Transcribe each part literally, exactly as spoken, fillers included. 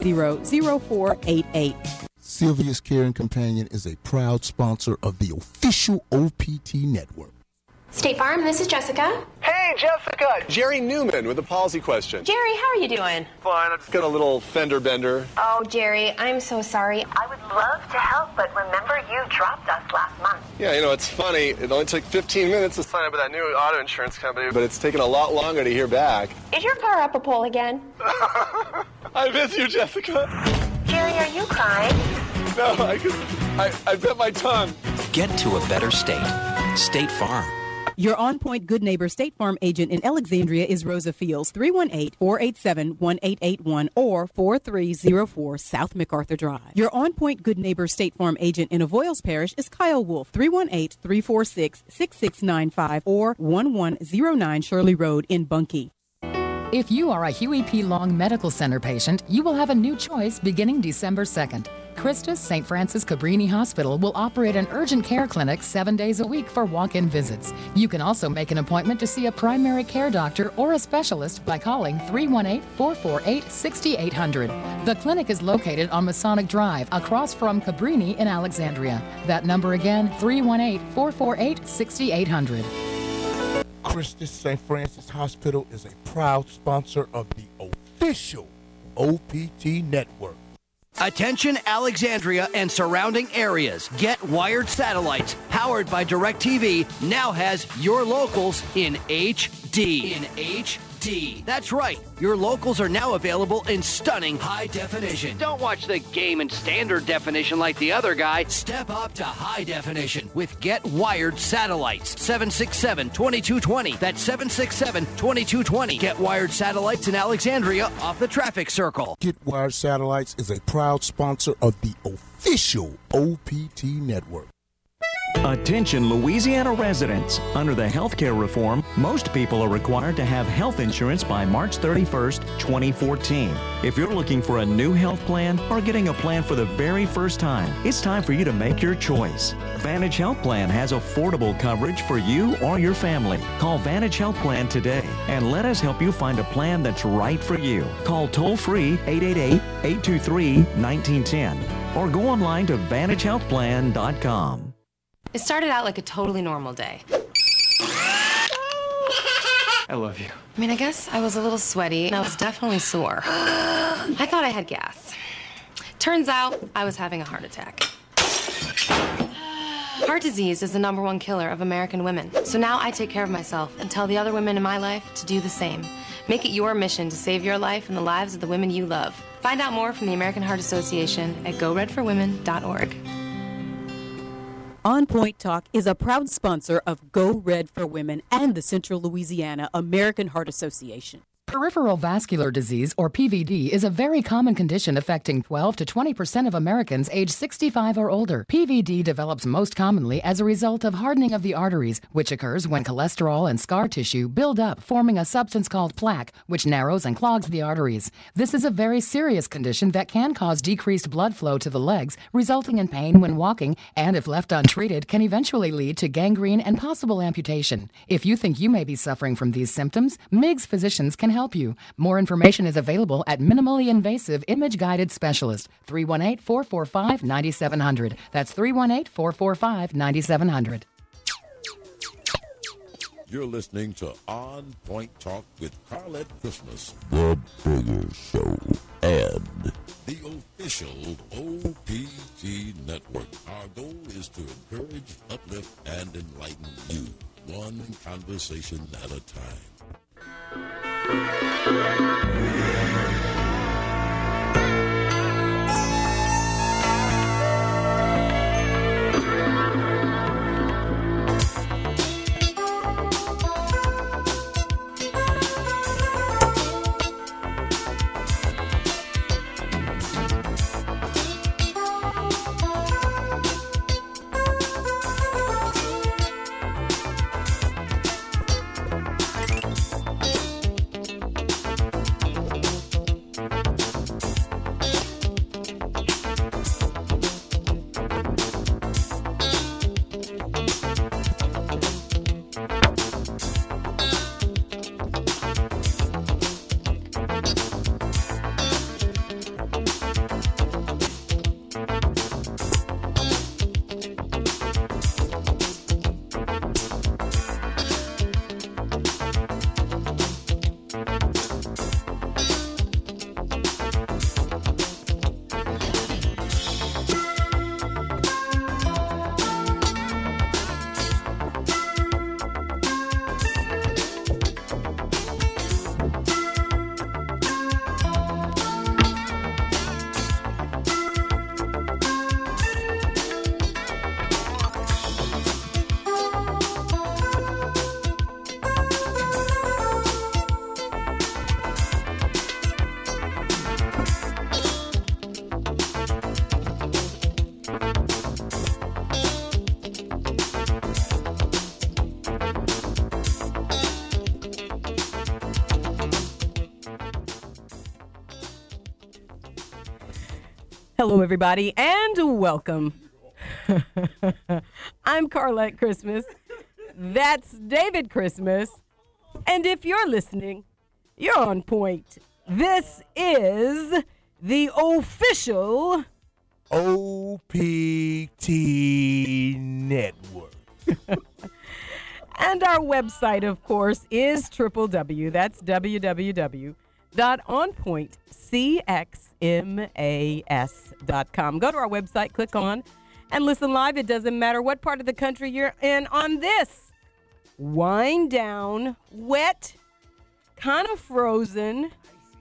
zero zero four eight eight. Sylvia's Caring Companion is a proud sponsor of the official O P T network. State Farm, this is Jessica. Hey, Jessica! Jerry Newman with a policy question. Jerry, how are you doing? Fine, I've just got a little fender bender. Oh, Jerry, I'm so sorry. I would love to help, but remember you dropped us last month. Yeah, you know, it's funny. It only took fifteen minutes to sign up with that new auto insurance company, but it's taken a lot longer to hear back. Is your car up a pole again? I miss you, Jessica. Jerry, are you crying? No, I could, I, I bit my tongue. Get to a better state. State Farm. Your on-point Good Neighbor State Farm agent in Alexandria is Rosa Fields, three one eight, four eight seven, one eight eight one or four three zero four South MacArthur Drive. Your on-point Good Neighbor State Farm agent in Avoyles Parish is Kyle Wolf, three one eight, three four six, six six nine five or one one zero nine Shirley Road in Bunkie. If you are a Huey P. Long Medical Center patient, you will have a new choice beginning December second. Christus Saint Francis Cabrini Hospital will operate an urgent care clinic seven days a week for walk-in visits. You can also make an appointment to see a primary care doctor or a specialist by calling three one eight, four four eight, six eight zero zero. The clinic is located on Masonic Drive across from Cabrini in Alexandria. That number again, three one eight, four four eight, six eight zero zero. Christus Saint Francis Hospital is a proud sponsor of the official O P T network. Attention Alexandria and surrounding areas. Get Wired Satellites, powered by DirecTV, now has your locals in H D. In H D. That's right. Your locals are now available in stunning high definition. Don't watch the game in standard definition like the other guy. Step up to high definition with Get Wired Satellites. seven six seven, two two two zero. That's seven six seven, two two two zero. Get Wired Satellites in Alexandria off the traffic circle. Get Wired Satellites is a proud sponsor of the official O P T network. Attention Louisiana residents. Under the healthcare reform, most people are required to have health insurance by March thirty-first, twenty fourteen. If you're looking for a new health plan or getting a plan for the very first time, it's time for you to make your choice. Vantage Health Plan has affordable coverage for you or your family. Call Vantage Health Plan today and let us help you find a plan that's right for you. Call toll-free eight eight eight, eight two three, one nine one zero or go online to vantage health plan dot com. It started out like a totally normal day. I love you. I mean, I guess I was a little sweaty and I was definitely sore. I thought I had gas. Turns out I was having a heart attack. Heart disease is the number one killer of American women. So now I take care of myself and tell the other women in my life to do the same. Make it your mission to save your life and the lives of the women you love. Find out more from the American Heart Association at go red for women dot org. On Point Talk is a proud sponsor of Go Red for Women and the Central Louisiana American Heart Association. Peripheral vascular disease, or P V D, is a very common condition affecting twelve to twenty percent of Americans age sixty-five or older. P V D develops most commonly as a result of hardening of the arteries, which occurs when cholesterol and scar tissue build up, forming a substance called plaque, which narrows and clogs the arteries. This is a very serious condition that can cause decreased blood flow to the legs, resulting in pain when walking, and if left untreated, can eventually lead to gangrene and possible amputation. If you think you may be suffering from these symptoms, M I G S physicians can help you. More information is available at Minimally Invasive Image Guided Specialist, three one eight, four four five, nine seven zero zero. That's three one eight, four four five, nine seven zero zero. You're listening to On Point Talk with Carlette Christmas, The Bigger Show, and the official O P T network. Our goal is to encourage, uplift, and enlighten you, one conversation at a time. Hello, everybody, and welcome. I'm Carlette Christmas. That's David Christmas. And if you're listening, you're on point. This is the official O P T Network. And our website, of course, is triple W. That's w w w dot on point c x m a s dot com. Go to our website, click on, and listen live. It doesn't matter what part of the country you're in on this wind down, wet, kind of frozen,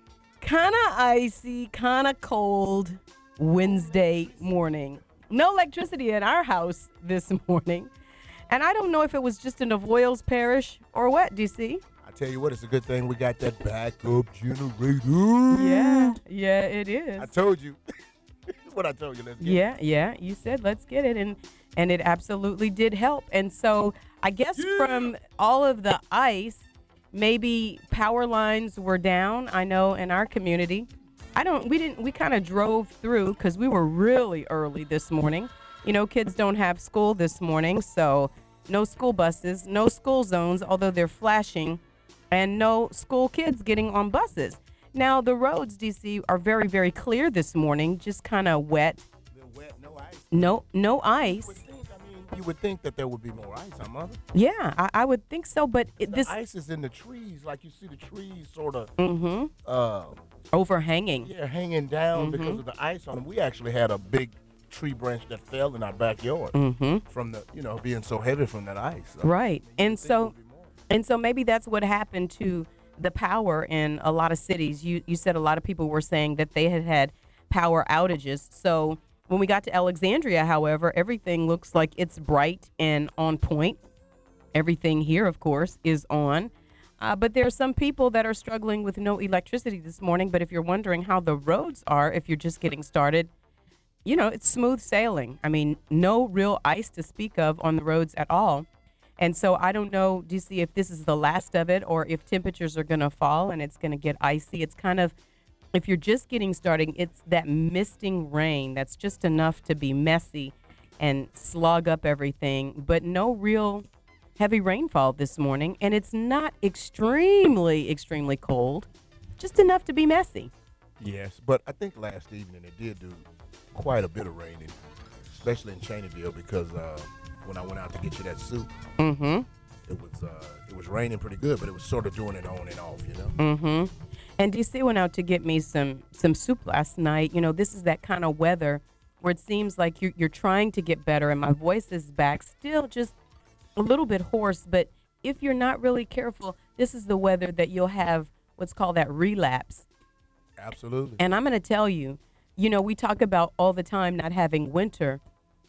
kind of icy, kind of cold Wednesday morning. No electricity in our house this morning. And I don't know if it was just in Avoyles Parish or what, D C. I tell you what, it's a good thing we got that backup generator. Yeah, yeah, it is. I told you. What I told you, let's get Yeah, it. yeah, you said let's get it, and and it absolutely did help. And so I guess yeah. from all of the ice, maybe power lines were down. I know in our community, I don't, we didn't, we kind of drove through because we were really early this morning. You know, kids don't have school this morning, so no school buses, no school zones, although they're flashing, and no school kids getting on buses. Now, the roads, D C, are very, very clear this morning, just kind of wet. wet. No ice. No, no ice. You would think, I mean, you would think that there would be more ice, huh, Mother? Yeah, I, I would think so, but it, the this ice is in the trees, like you see the trees sort of mm-hmm. uh, overhanging. Yeah, hanging down mm-hmm. because of the ice on them. We actually had a big tree branch that fell in our backyard mm-hmm. from the, you know, being so heavy from that ice. So right, and so, and so maybe that's what happened to the power in a lot of cities. You you said a lot of people were saying that they had had power outages. So when we got to Alexandria, however, everything looks like it's bright and on point. Everything here, of course, is on. Uh, but there are some people that are struggling with no electricity this morning. But if you're wondering how the roads are, if you're just getting started, you know, it's smooth sailing. I mean, no real ice to speak of on the roads at all. And so I don't know, D C, if this is the last of it or if temperatures are going to fall and it's going to get icy. It's kind of, if you're just getting started, it's that misting rain that's just enough to be messy and slog up everything, but no real heavy rainfall this morning. And it's not extremely, extremely cold, just enough to be messy. Yes, but I think last evening it did do quite a bit of raining, especially in Cheneyville, because uh, when I went out to get you that soup, mm-hmm. it was uh, it was raining pretty good, but it was sort of doing it on and off, you know. Mm-hmm. And D C went out to get me some some soup last night. You know, this is that kind of weather where it seems like you're, you're trying to get better, and my voice is back, still just a little bit hoarse. But if you're not really careful, this is the weather that you'll have what's called that relapse. Absolutely. And I'm going to tell you, you know, we talk about all the time not having winter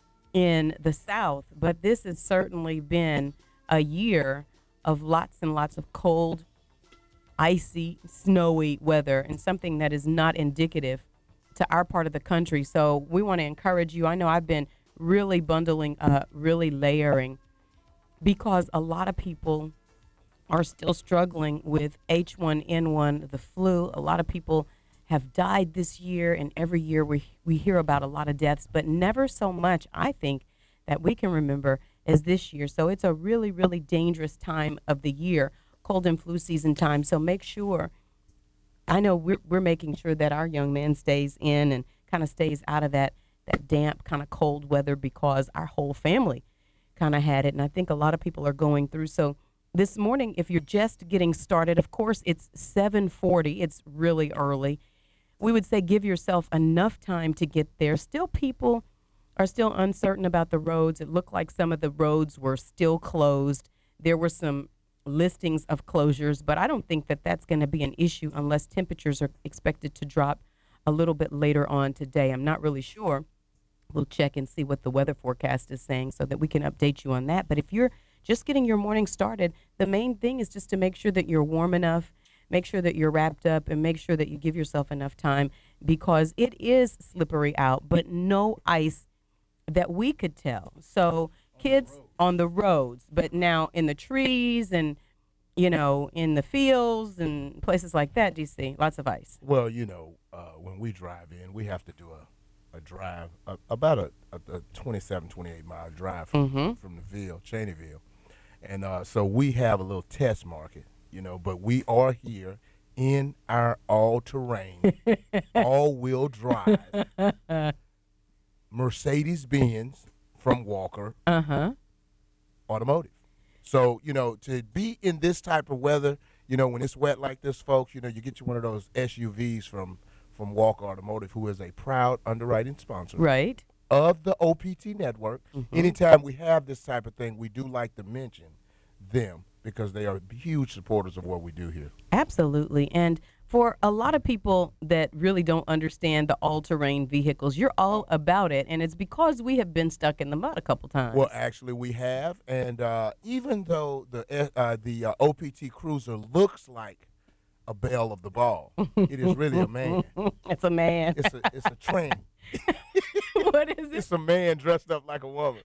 in the South, but this has certainly been a year of lots and lots of cold, icy, snowy weather, and something that is not indicative to our part of the country. So we want to encourage you. I know I've been really bundling up, really layering, because a lot of people are still struggling with H one N one, the flu. A lot of people have died this year, and every year we we hear about a lot of deaths, but never so much, I think, that we can remember as this year. So it's a really, really dangerous time of the year, cold and flu season time. So make sure, I know we're, we're making sure that our young man stays in and kind of stays out of that, that damp, kind of cold weather, because our whole family kind of had it, and I think a lot of people are going through. So this morning, if you're just getting started, of course, it's seven forty. It's really early. We would say give yourself enough time to get there. Still, people are still uncertain about the roads. It looked like some of the roads were still closed. There were some listings of closures, but I don't think that that's going to be an issue unless temperatures are expected to drop a little bit later on today. I'm not really sure. We'll check and see what the weather forecast is saying so that we can update you on that. But if you're just getting your morning started, the main thing is just to make sure that you're warm enough, make sure that you're wrapped up, and make sure that you give yourself enough time, because it is slippery out, but no ice that we could tell. So kids on the roads, but now in the trees and, you know, in the fields and places like that, D C, lots of ice. Well, you know, uh, when we drive in, we have to do a a drive, a, about a, a, a twenty-seven, twenty-eight mile drive from, Mm-hmm. from the Ville, Cheneyville. And uh, so we have a little test market, you know, but we are here in our all-terrain, all-wheel drive Mercedes-Benz from Walker Uh-huh. Automotive. So, you know, to be in this type of weather, you know, when it's wet like this, folks, you know, you get you one of those S U Vs from, from Walker Automotive, who is a proud underwriting sponsor. Right. Of the O P T network. Mm-hmm. Anytime we have this type of thing, we do like to mention them because they are huge supporters of what we do here. Absolutely. And for a lot of people that really don't understand the all-terrain vehicles, you're all about it, and it's because we have been stuck in the mud a couple times. Well, actually, we have, and uh, even though the uh, the uh, O P T Cruiser looks like a belle of the ball, it is really a man. It's a man. It's a it's a train. What is it? It's a man dressed up like a woman.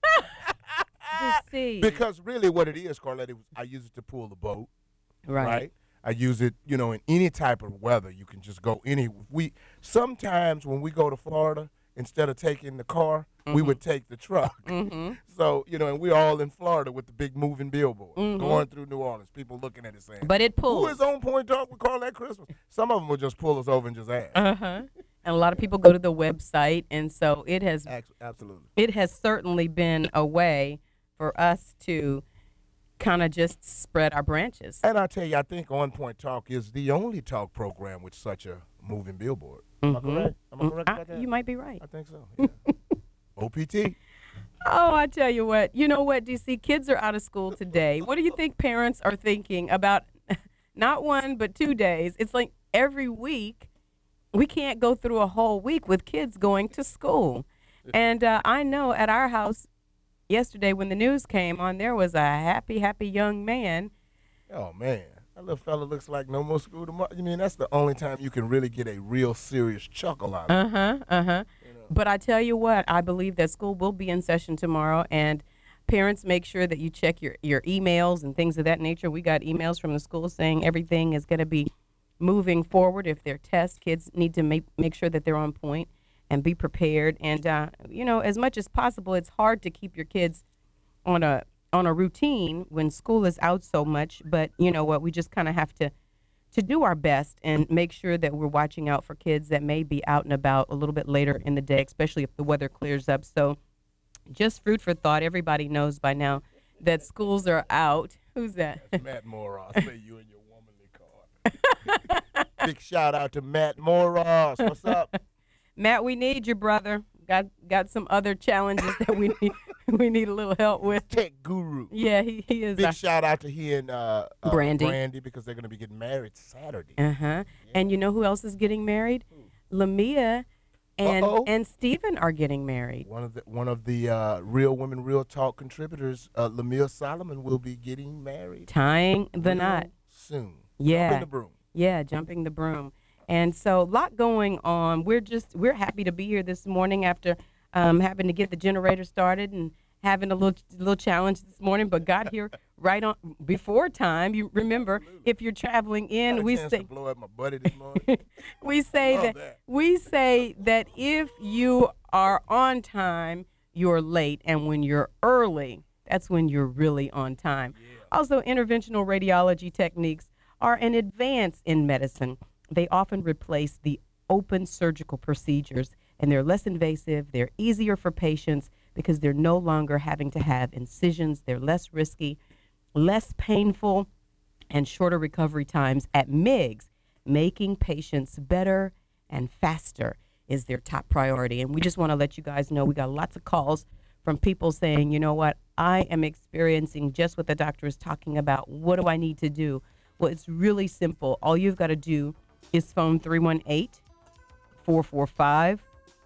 Just see. Because really, what it is, Carlette, it was, I use it to pull the boat. Right. Right. I use it, you know, in any type of weather. You can just go any. We sometimes when we go to Florida, instead of taking the car, Mm-hmm. we would take the truck. Mm-hmm. So you know, and we're all in Florida with the big moving billboard Mhm. going through New Orleans. People looking at it saying, But it pulls. "Who is On Point Talk? We call that Christmas." Some of them will just pull us over and just ask. Uh-huh. And a lot of people go to the website, and so it has Ac- Absolutely. it has certainly been a way for us to kind of just spread our branches. And I tell you, I think On Point Talk is the only talk program with such a moving billboard. Am I Mhm. correct? Am I correct I- about that? you might be right. I think so. Yeah. O P T. Oh, I tell you what. You know what, D C? Kids are out of school today. What do you think parents are thinking about not one but two days? It's like every week we can't go through a whole week with kids going to school. And uh, I know at our house yesterday when the news came on, there was a happy, happy young man. Oh, man. That little fella looks like no more school tomorrow. You mean that's the only time you can really get a real serious chuckle out of it. Uh-huh, uh-huh. But I tell you what, I believe that school will be in session tomorrow, and parents, make sure that you check your, your emails and things of that nature. We got emails from the school saying everything is going to be moving forward. If they're tests, kids need to make, make sure that they're on point and be prepared. And, uh, you know, as much as possible, it's hard to keep your kids on a on a routine when school is out so much. But you know what, we just kind of have to to do our best and make sure that we're watching out for kids that may be out and about a little bit later in the day, especially if the weather clears up. So just food for thought. Everybody knows by now that schools are out. Who's that? That's Matt Moros. Say you and your womanly card. Big shout out to Matt Moros. What's up? Matt, we need you, brother. Got got some other challenges that we need we need a little help with. Tech guru. Yeah, he, he is. Big a- shout out to he and uh, uh, Brandy. Brandy because they're going to be getting married Saturday. Uh-huh. And you know who else is getting married? Lamia and Uh-oh. and Stephen are getting married. One of the one of the uh, Real Women Real Talk contributors, uh, Lamia Solomon, will be getting married. Tying the real knot. soon. Yeah. Jumping the broom. Yeah, jumping the broom. And so a lot going on. We're just we're happy to be here this morning after um, having to get the generator started and having a little little challenge this morning, but got here right on before time. You remember, if you're traveling in, Got a we chance say to blow up my buddy this morning. we say Love that, that. we say that if you are on time, you're late, and when you're early, that's when you're really on time. Also, interventional radiology techniques are an advance in medicine. They often replace the open surgical procedures, and they're less invasive. They're easier for patients because they're no longer having to have incisions. They're less risky, less painful, and shorter recovery times at M I Gs. Making patients better and faster is their top priority. And we just want to let you guys know we got lots of calls from people saying, you know what, I am experiencing just what the doctor is talking about. What do I need to do? Well, it's really simple. All you've got to do is phone three one eight, four four five,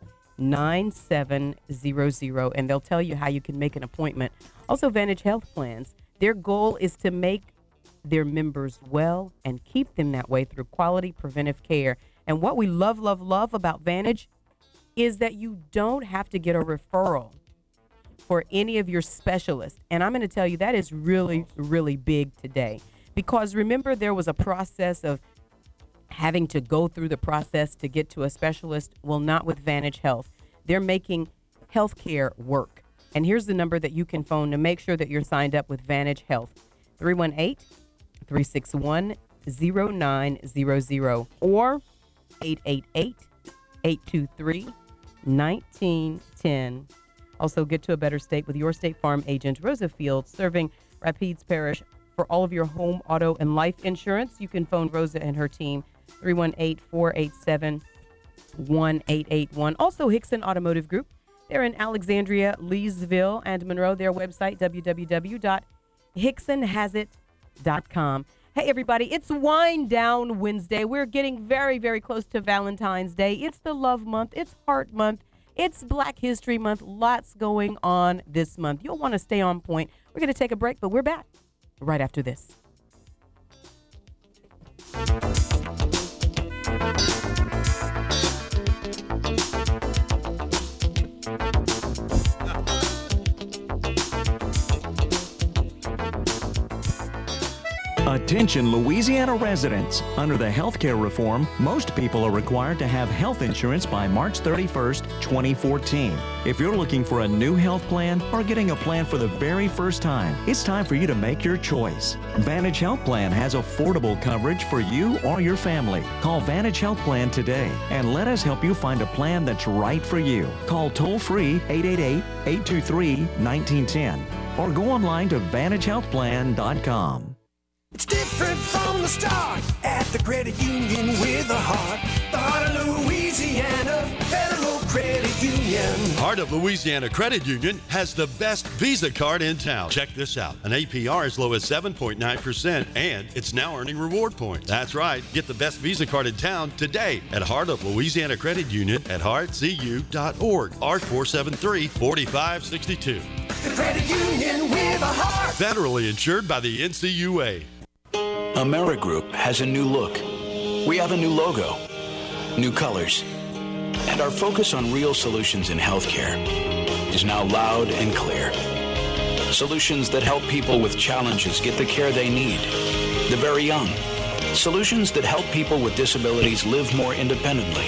nine seven zero zero, and they'll tell you how you can make an appointment. Also, Vantage Health Plans, their goal is to make their members well and keep them that way through quality preventive care. And what we love, love, love about Vantage is that you don't have to get a referral for any of your specialists. And I'm going to tell you that is really, really big today. Because remember, there was a process of having to go through the process to get to a specialist. Well, not with Vantage Health. They're making healthcare work. And here's the number that you can phone to make sure that you're signed up with Vantage Health. three one eight, three six one, zero nine zero zero or eight eight eight, eight two three, one nine one zero. Also, get to a better state with your State Farm agent, Rosa Fields, serving Rapides Parish. For all of your home, auto, and life insurance, you can phone Rosa and her team, three one eight, four eight seven, one eight eight one. Also, Hickson Automotive Group. They're in Alexandria, Leesville, and Monroe. Their website, w w w dot hickson has it dot com. Hey, everybody, it's Wind Down Wednesday. We're getting very, very close to Valentine's Day. It's the Love Month. It's Heart Month. It's Black History Month. Lots going on this month. You'll want to stay on point. We're going to take a break, but we're back right after this. Attention Louisiana residents. Under the healthcare reform, most people are required to have health insurance by March thirty-first, twenty fourteen. If you're looking for a new health plan or getting a plan for the very first time, it's time for you to make your choice. Vantage Health Plan has affordable coverage for you or your family. Call Vantage Health Plan today and let us help you find a plan that's right for you. Call toll-free eight eight eight, eight two three, one nine one zero or go online to vantage health plan dot com. It's different from the start at the credit union with a heart. The heart of Louisiana, Federal Credit Union. Heart of Louisiana Credit Union has the best Visa card in town. Check this out. An A P R as low as seven point nine percent, and it's now earning reward points. That's right. Get the best Visa card in town today at Heart of Louisiana Credit Union at heart c u dot org. R four seven three, four five six two. The credit union with a heart. Federally insured by the N C U A. AmeriGroup has a new look. We have a new logo, new colors, and our focus on real solutions in healthcare is now loud and clear. Solutions that help people with challenges get the care they need, the very young. Solutions that help people with disabilities live more independently.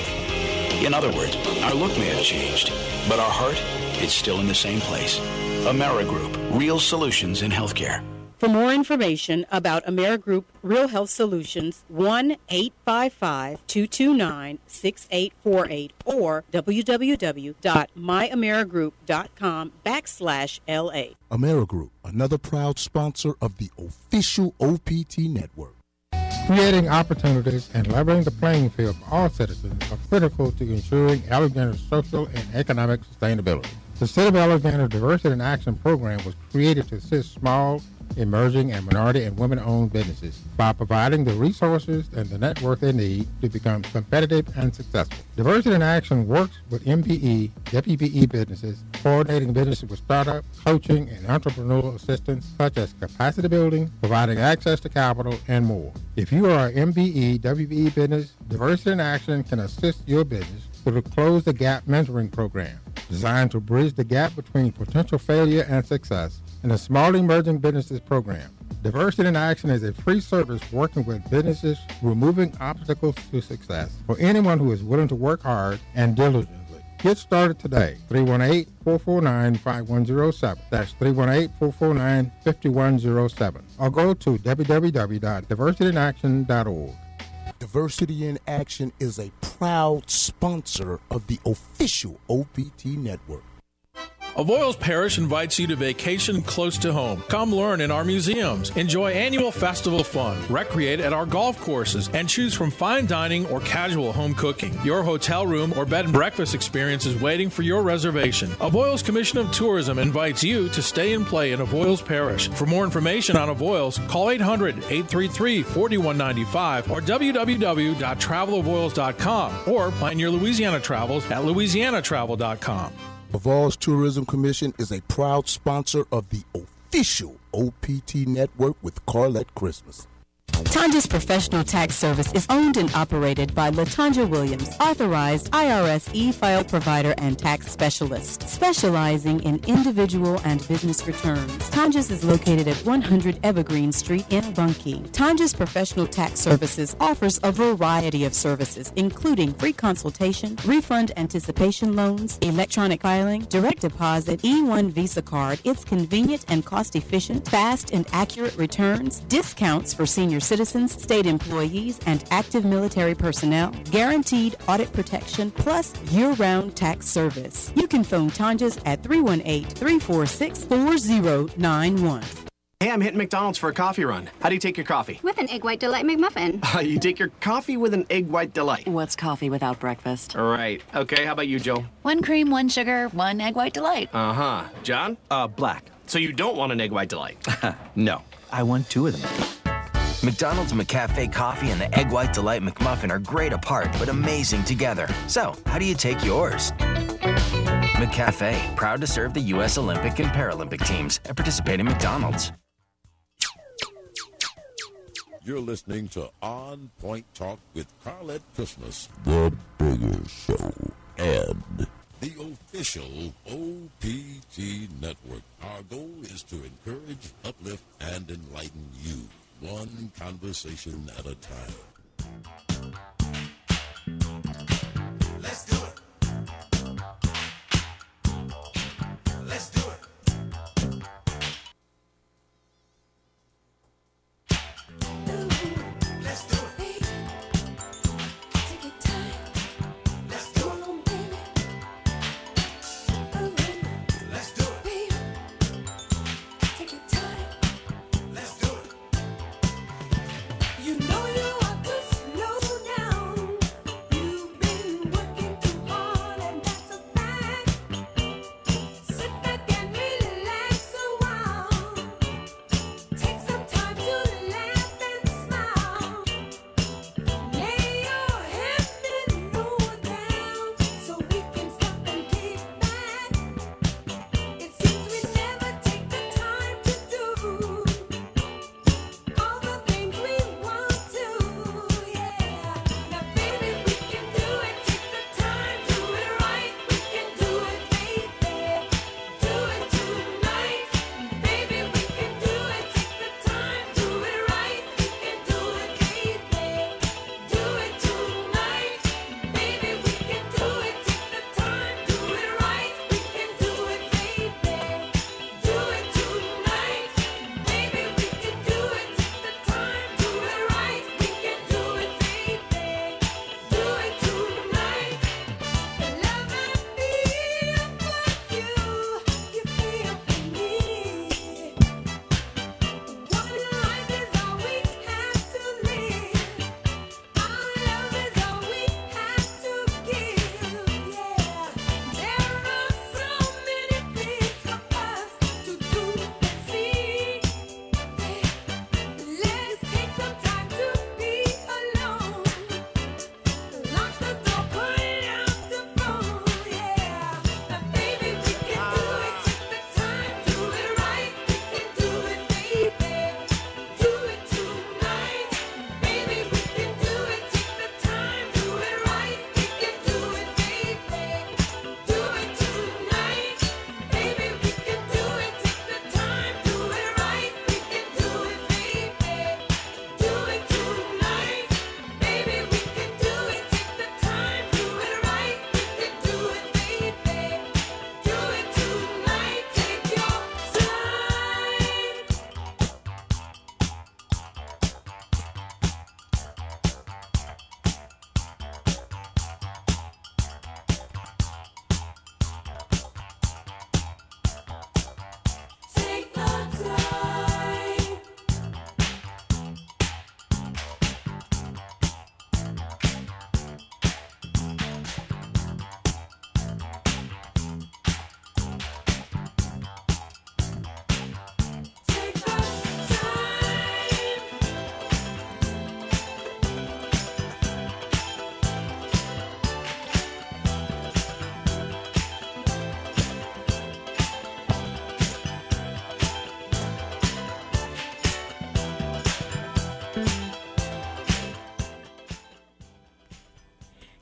In other words, our look may have changed, but our heart is still in the same place. AmeriGroup, real solutions in healthcare. For more information about AmeriGroup Real Health Solutions, one eight five five, two two nine, six eight four eight or w w w dot my amerigroup dot com backslash L A. AmeriGroup, another proud sponsor of the official O P T network. Creating opportunities and leveling the playing field for all citizens are critical to ensuring Alexander's social and economic sustainability. The City of Alexander Diversity in Action program was created to assist small, emerging, and minority and women-owned businesses by providing the resources and the network they need to become competitive and successful. Diversity in Action works with M P E, W P E businesses, coordinating businesses with startup, coaching, and entrepreneurial assistance such as capacity building, providing access to capital, and more. If you are an M P E, W P E business, Diversity in Action can assist your business through the Close the Gap mentoring program, designed to bridge the gap between potential failure and success, and the Small Emerging Businesses Program. Diversity in Action is a free service working with businesses, removing obstacles to success for anyone who is willing to work hard and diligently. Get started today. three one eight, four four nine, five one zero seven. That's three one eight, four four nine, five one zero seven. Or go to w w w dot diversity in action dot org. Diversity in Action is a proud sponsor of the official O P T network. Avoyelles Parish invites you to vacation close to home. Come learn in our museums, enjoy annual festival fun, recreate at our golf courses, and choose from fine dining or casual home cooking. Your hotel room or bed and breakfast experience is waiting for your reservation. Avoyelles Commission of Tourism invites you to stay and play in Avoyelles Parish. For more information on Avoyelles, call eight hundred, eight three three, four one nine five or w w w dot travel avoyelles dot com or plan your Louisiana travels at louisiana travel dot com. Avoyelles Tourism Commission is a proud sponsor of the official O P T network with Carlette Christmas. Tanja's Professional Tax Service is owned and operated by LaTanja Williams, authorized I R S e-file provider and tax specialist, specializing in individual and business returns. Tanja's is located at one hundred Evergreen Street in Bunkie. Tanja's Professional Tax Services offers a variety of services, including free consultation, refund anticipation loans, electronic filing, direct deposit, E one Visa card. It's convenient and cost-efficient, fast and accurate returns, discounts for senior citizens, state employees, and active military personnel, guaranteed audit protection, plus year-round tax service. You can phone Tanja's at three one eight, three four six, four zero nine one. Hey, I'm hitting McDonald's for a coffee run. How do you take your coffee? With an Egg White Delight McMuffin. Uh, you take your coffee with an Egg White Delight. What's coffee without breakfast? Right. Okay, how about you, Joe? One cream, one sugar, one Egg White Delight. Uh-huh. John? Uh, black. So you don't want an Egg White Delight? No, I want two of them. McDonald's McCafe coffee and the Egg White Delight McMuffin are great apart, but amazing together. So, how do you take yours? McCafe, proud to serve the U S Olympic and Paralympic teams at participating McDonald's. You're listening to On Point Talk with Carlette Christmas, the Bigger Show, and the official O P T Network. Our goal is to encourage, uplift, and enlighten you, one conversation at a time. Let's do it. Let's do it. Let's do it. Take your time. Let's do it. Let's do it. Take your time. Let's do it. You know you are good.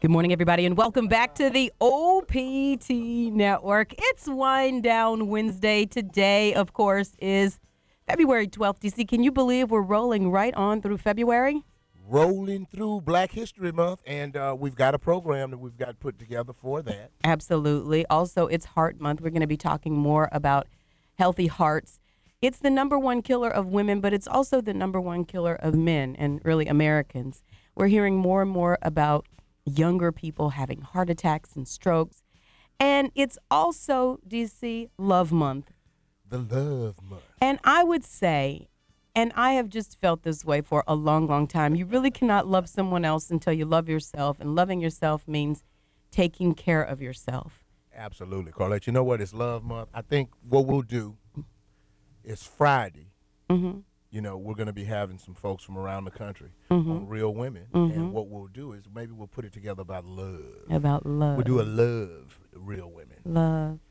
Good morning, everybody, and welcome back to the O P T Network. It's Wind Down Wednesday. Today, of course, is February twelfth. D C, can you believe we're rolling right on through February? Rolling through Black History Month, and uh, we've got a program that we've got put together for that. Absolutely. Also, it's Heart Month. We're going to be talking more about healthy hearts. It's the number one killer of women, but it's also the number one killer of men and really Americans. We're hearing more and more about younger people having heart attacks and strokes. And it's also, D C, Love Month. The Love Month. And I would say, and I have just felt this way for a long, long time, you really cannot love someone else until you love yourself. And loving yourself means taking care of yourself. Absolutely, Carlette. You know what? It's Love Month. I think what we'll do is Friday. Mm-hmm. You know, we're going to be having some folks from around the country Mm-hmm. on Real Women. Mhm. And what we'll do is maybe we'll put it together about love. About love. We'll do a love Real Women. Love.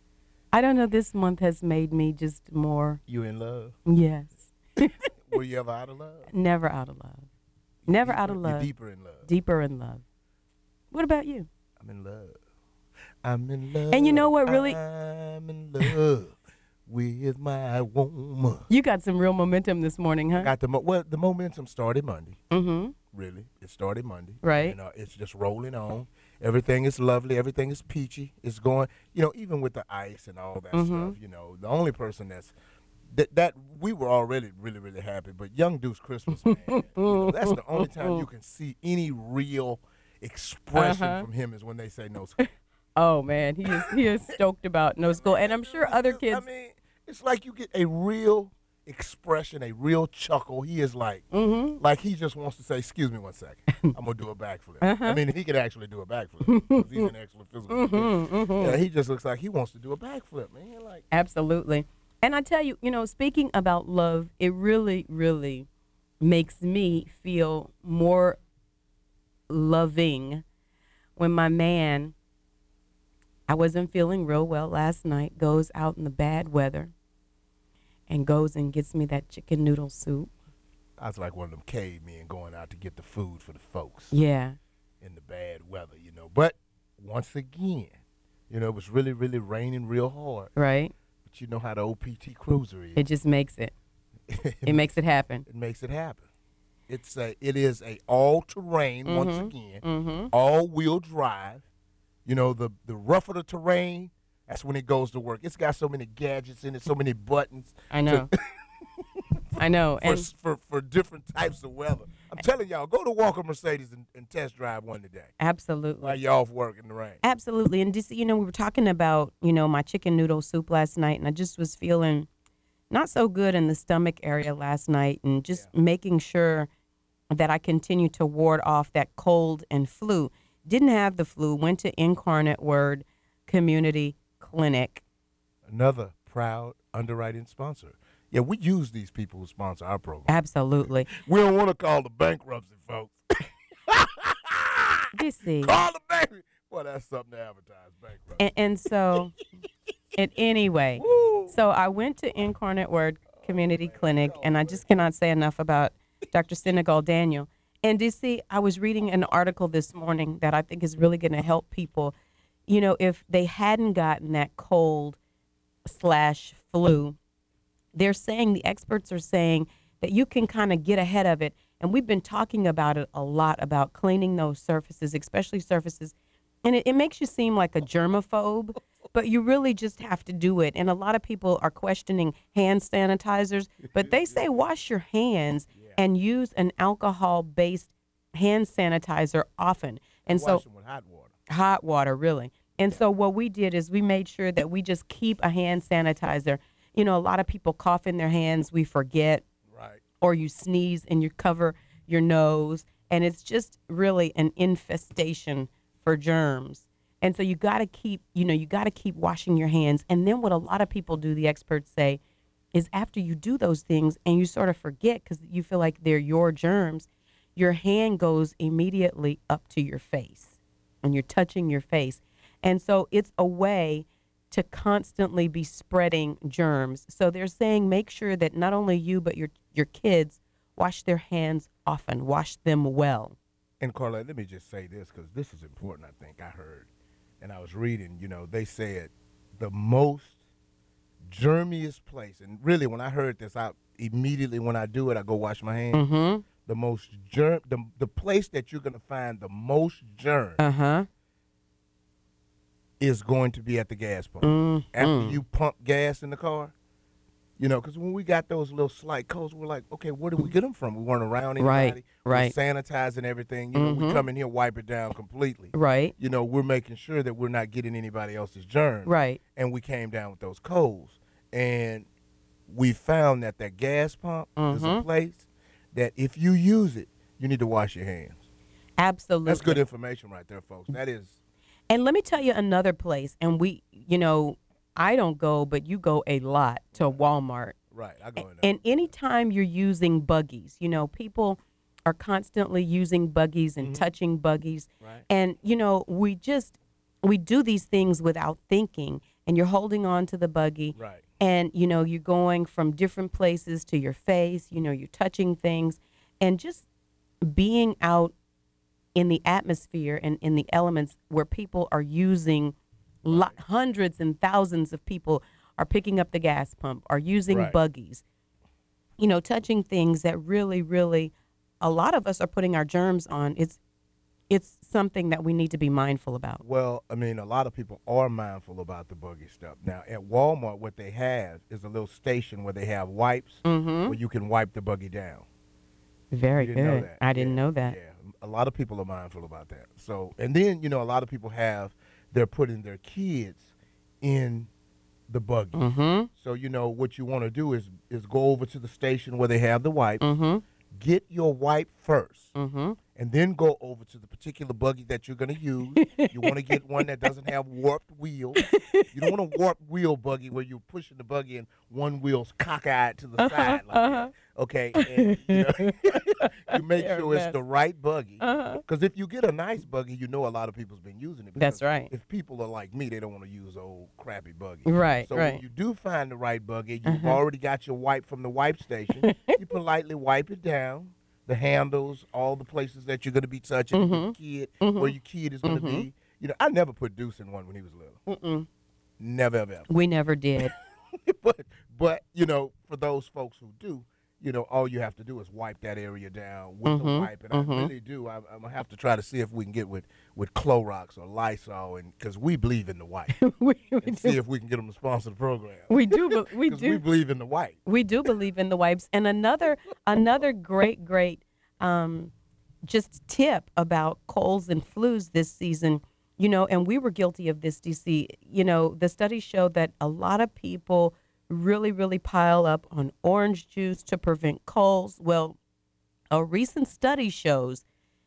I don't know, this month has made me just more. You in love? Yes. Were you ever out of love? Never out of love. Never Deeper- out of you're love. deeper in love. Deeper in love. What about you? I'm in love. I'm in love. And you know what really? I'm in love with my woman. You got some real momentum this morning, huh? Got the mo- well, the momentum started Monday. Mm-hmm. Really, it started Monday. Right. And uh, it's just rolling on. Everything is lovely. Everything is peachy. It's going. You know, even with the ice and all that Mhm. stuff. You know, the only person that's that that we were already really really happy. But Young Deuce Christmas, man, you know, that's the only time you can see any real expression Uh-huh. from him is when they say no school. Oh man, he is he is stoked about no school, and I'm sure other kids. I mean, it's like you get a real expression, a real chuckle. He is like, Mhm. like he just wants to say, "Excuse me one second, I'm gonna do a backflip." Uh-huh. I mean, he can actually do a backflip. 'Cause he's an excellent physical. Mhm, kid. mhm. Yeah, he just looks like he wants to do a backflip, man. You're like, Absolutely. And I tell you, you know, speaking about love, it really, really makes me feel more loving when my man, I wasn't feeling real well last night, goes out in the bad weather and goes and gets me that chicken noodle soup. I was like one of them cavemen going out to get the food for the folks. Yeah. In the bad weather, you know. But once again, you know, it was really, really raining real hard. Right. But you know how the O P T Cruiser is. It just makes it. It makes it happen. It makes it happen. It's a, it is a all-terrain, once Mhm, again, mhm. all-wheel drive. You know, the, the rougher the terrain, that's when it goes to work. It's got so many gadgets in it, so many buttons. I know. to- I know. for, And for, for different types of weather. I'm telling y'all, go to Walker Mercedes and, and test drive one today. absolutely. While y'all off work in the rain. Absolutely. And just, you know, we were talking about, you know, my chicken noodle soup last night, and I just was feeling not so good in the stomach area last night, and just making sure that I continue to ward off that cold and flu. Didn't have the flu, went to Incarnate Word Community Clinic. Another proud underwriting sponsor. Yeah, we use these people who sponsor our program. Absolutely. We don't want to call the bankruptcy, folks. You see. Call the bank. Well, that's something to advertise, bankruptcy. And, and so, and anyway, so I went to Incarnate Word Community Clinic, and I just cannot say enough about Doctor Senegal Daniel. And D C, I was reading an article this morning that I think is really going to help people. You know, if they hadn't gotten that cold slash flu, they're saying, the experts are saying that you can kind of get ahead of it. And we've been talking about it a lot, about cleaning those surfaces, especially surfaces. And it, it makes you seem like a germaphobe, but you really just have to do it. And a lot of people are questioning hand sanitizers, but they say wash your hands and use an alcohol-based hand sanitizer often. And so Wash them with hot water. hot water, really. And so what we did is we made sure that we just keep a hand sanitizer. You know, a lot of people cough in their hands, we forget. Right. Or you sneeze and you cover your nose, and it's just really an infestation for germs. And so you got to keep, you know, you got to keep washing your hands. And then what a lot of people do, the experts say, is after you do those things and you sort of forget because you feel like they're your germs, your hand goes immediately up to your face and you're touching your face. And so it's a way to constantly be spreading germs. So they're saying make sure that not only you but your your kids wash their hands often, wash them well. And Carla, let me just say this because this is important. I think I heard, and I was reading. You know, they said the most germiest place, and really, when I heard this, I immediately when I do it, I go wash my hands. Mm-hmm. The most germ, the the place that you're gonna find the most germ. Uh huh. Is going to be at the gas pump. Mm, After mm. you pump gas in the car, you know, because when we got those little slight colds, we're like, okay, where did we get them from? We weren't around anybody. Right, right. We're sanitizing everything. You know, Mhm. we come in here, wipe it down completely. Right. You know, we're making sure that we're not getting anybody else's germs. Right. And we came down with those colds. And we found that that gas pump is a Mhm. place that if you use it, you need to wash your hands. Absolutely. That's good information right there, folks. That is. And let me tell you another place, and we, you know, I don't go, but you go a lot to Walmart. Right, I go in there. And anytime you're using buggies, you know, people are constantly using buggies and touching buggies. Right. And, you know, we just, we do these things without thinking, and you're holding on to the buggy. Right. And, you know, you're going from different places to your face, you know, you're touching things, and just being out in the atmosphere and in the elements where people are using lo- hundreds and thousands of people are picking up the gas pump, are using Right. buggies, you know, touching things that really, really, a lot of us are putting our germs on. It's, it's something that we need to be mindful about. Well, I mean, a lot of people are mindful about the buggy stuff. Now, at Walmart, what they have is a little station where they have wipes Mhm. where you can wipe the buggy down. Very You didn't know good. that. I didn't know that. Yeah, a lot of people are mindful about that. So, and then, you know, a lot of people have, they're putting their kids in the buggy. Mhm. So, you know, what you want to do is is go over to the station where they have the wipes, Mhm. get your wipe first, Mhm. and then go over to the particular buggy that you're going to use. You want to get one that doesn't have warped wheels. You don't want a warped wheel buggy where you're pushing the buggy and one wheel's cockeyed to the Uh-huh, side like uh-huh. that. Okay, and, you, know, you make They're a sure it's mess. the right buggy. Uh-huh. Because if you get a nice buggy, you know a lot of people's been using it. That's because right. If people are like me, they don't want to use old crappy buggy. Right, So right. when you do find the right buggy, you've Uh-huh. already got your wipe from the wipe station. You politely wipe it down. The handles, all the places that you're going to be touching, Mhm. your kid, Mhm. where your kid is going to Mhm. be. You know, I never put Deuce in one when he was little. Mm-mm. Never, ever, ever. We never did. but, but, you know, for those folks who do, you know, all you have to do is wipe that area down with the Mhm, wipe. And mhm. I really do. I'm, I'm going to have to try to see if we can get with, with Clorox or Lysol, and because we believe in the wipe. we, we and do. see if we can get them to sponsor the program. We do. be- We 'Cause do. we believe in the wipe. We do believe in the wipes. And another another great, great um, just tip about colds and flus this season, you know, and we were guilty of this, D C. You know, the studies show that a lot of people really, really pile up on orange juice to prevent colds. Well, a recent study shows,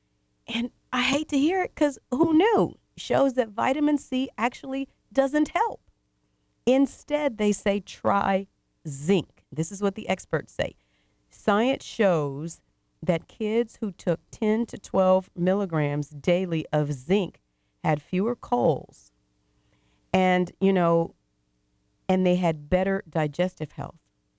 and I hate to hear it because who knew, shows that vitamin C actually doesn't help. Instead, they say try zinc. This is what the experts say. Science shows that kids who took ten to twelve milligrams daily of zinc had fewer colds and, you know, and they had better digestive health.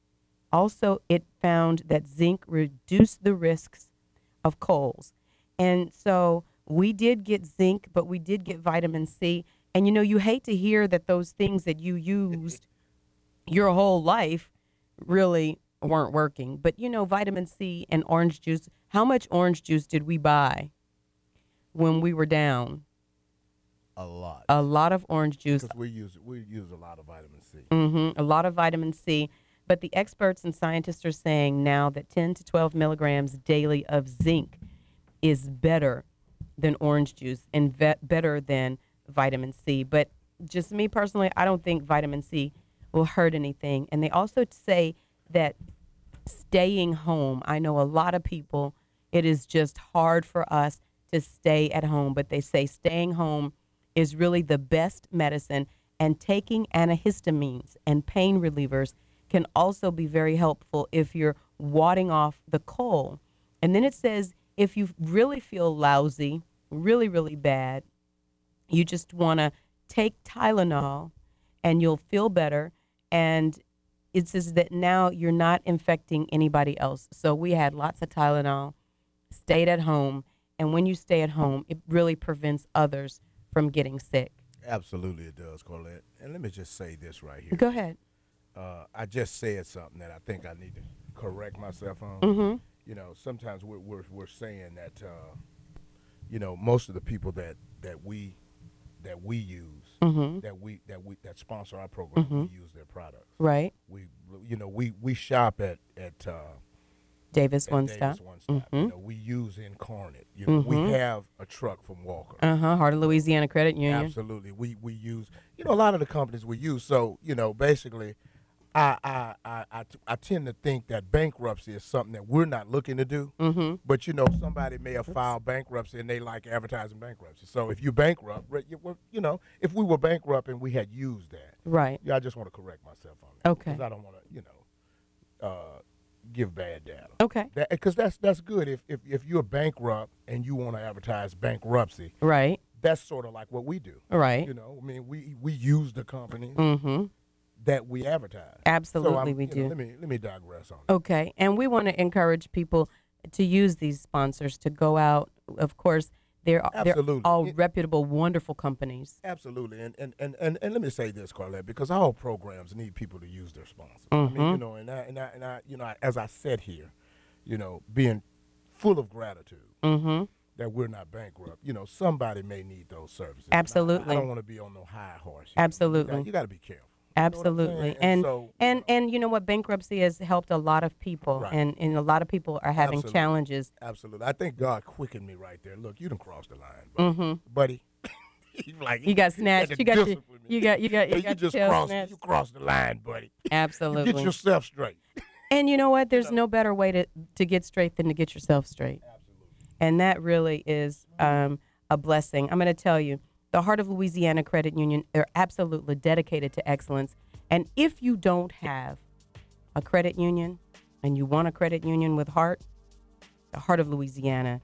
Also, it found that zinc reduced the risks of colds. And so we did get zinc, but we did get vitamin C. And, you know, you hate to hear that those things that you used your whole life really weren't working. But, you know, vitamin C and orange juice, how much orange juice did we buy when we were down? A lot. A lot of orange juice. Because we use, we use a lot of vitamin C. Mm-hmm, a lot of vitamin C. But the experts and scientists are saying now that ten to twelve milligrams daily of zinc is better than orange juice and vet better than vitamin C. But just me personally, I don't think vitamin C will hurt anything. And they also say that staying home, I know a lot of people, it is just hard for us to stay at home, but they say staying home is really the best medicine, and taking antihistamines and pain relievers can also be very helpful if you're warding off the cold. And then it says if you really feel lousy, really, really bad, you just want to take Tylenol and you'll feel better. And it says that now you're not infecting anybody else. So we had lots of Tylenol, stayed at home, And when you stay at home, it really prevents others from getting sick. Absolutely it does, Colette. And let me just say this right here. Go ahead. Uh, I just said something that I think I need to correct myself on. Mm-hmm. You know, sometimes we're, we're, we're saying that, uh, you know, most of the people that, that we that we use, mm-hmm. that we that we that sponsor our program, mm-hmm. we use their products. Right. We, you know, we, we shop at at uh, Davis at One Davis Stop. One Stop. Mm-hmm. You know, we use Incarnate. You know, mm-hmm. we have a truck from Walker. Uh huh. Heart of Louisiana Credit Union. Absolutely. We we use, you know, a lot of the companies we use. So, you know, basically, I I I I, I tend to think that bankruptcy is something that we're not looking to do. Mm-hmm. But you know, somebody may have filed bankruptcy and they like advertising bankruptcy. So if you bankrupt, you know, if we were bankrupt and we had used that, right? Yeah, I just want to correct myself on that. Okay. Because I don't want to, you know, uh, give bad data. Okay. Because that, that's that's good. If if if you're bankrupt and you want to advertise bankruptcy, right? That's sort of like what we do, right? You know, I mean, we we use the companies mm-hmm. that we advertise. Absolutely, so we do. Know, let me let me digress on that. Okay, and we want to encourage people to use these sponsors to go out. Of course, they're Absolutely. they're all it, reputable, wonderful companies. Absolutely, and and, and, and and let me say this, Carlette, because all programs need people to use their sponsors. Mm-hmm. I mean, you know, and I, and I and I, you know, as I said here, you know, being full of gratitude. Mm-hmm. That we're not bankrupt. You know, somebody may need those services. Absolutely. I, I don't want to be on no high horse. Absolutely. You, you got to be careful. Absolutely. You know and and so, and, and you know what? Bankruptcy has helped a lot of people, right. and, and a lot of people are having Absolutely. challenges. Absolutely. I think God quickened me right there. Look, you done crossed the line, buddy. Mm-hmm. buddy. like, you got snatched. You got your, you got you got you, yeah, got you just tail crossed. snatched. You crossed the line, buddy. Absolutely. You get yourself straight. And you know what? There's no better way to, to get straight than to get yourself straight. Absolutely. And that really is um, a blessing. I'm going to tell you, the Heart of Louisiana Credit Union, they're absolutely dedicated to excellence. And if you don't have a credit union and you want a credit union with Heart, the Heart of Louisiana,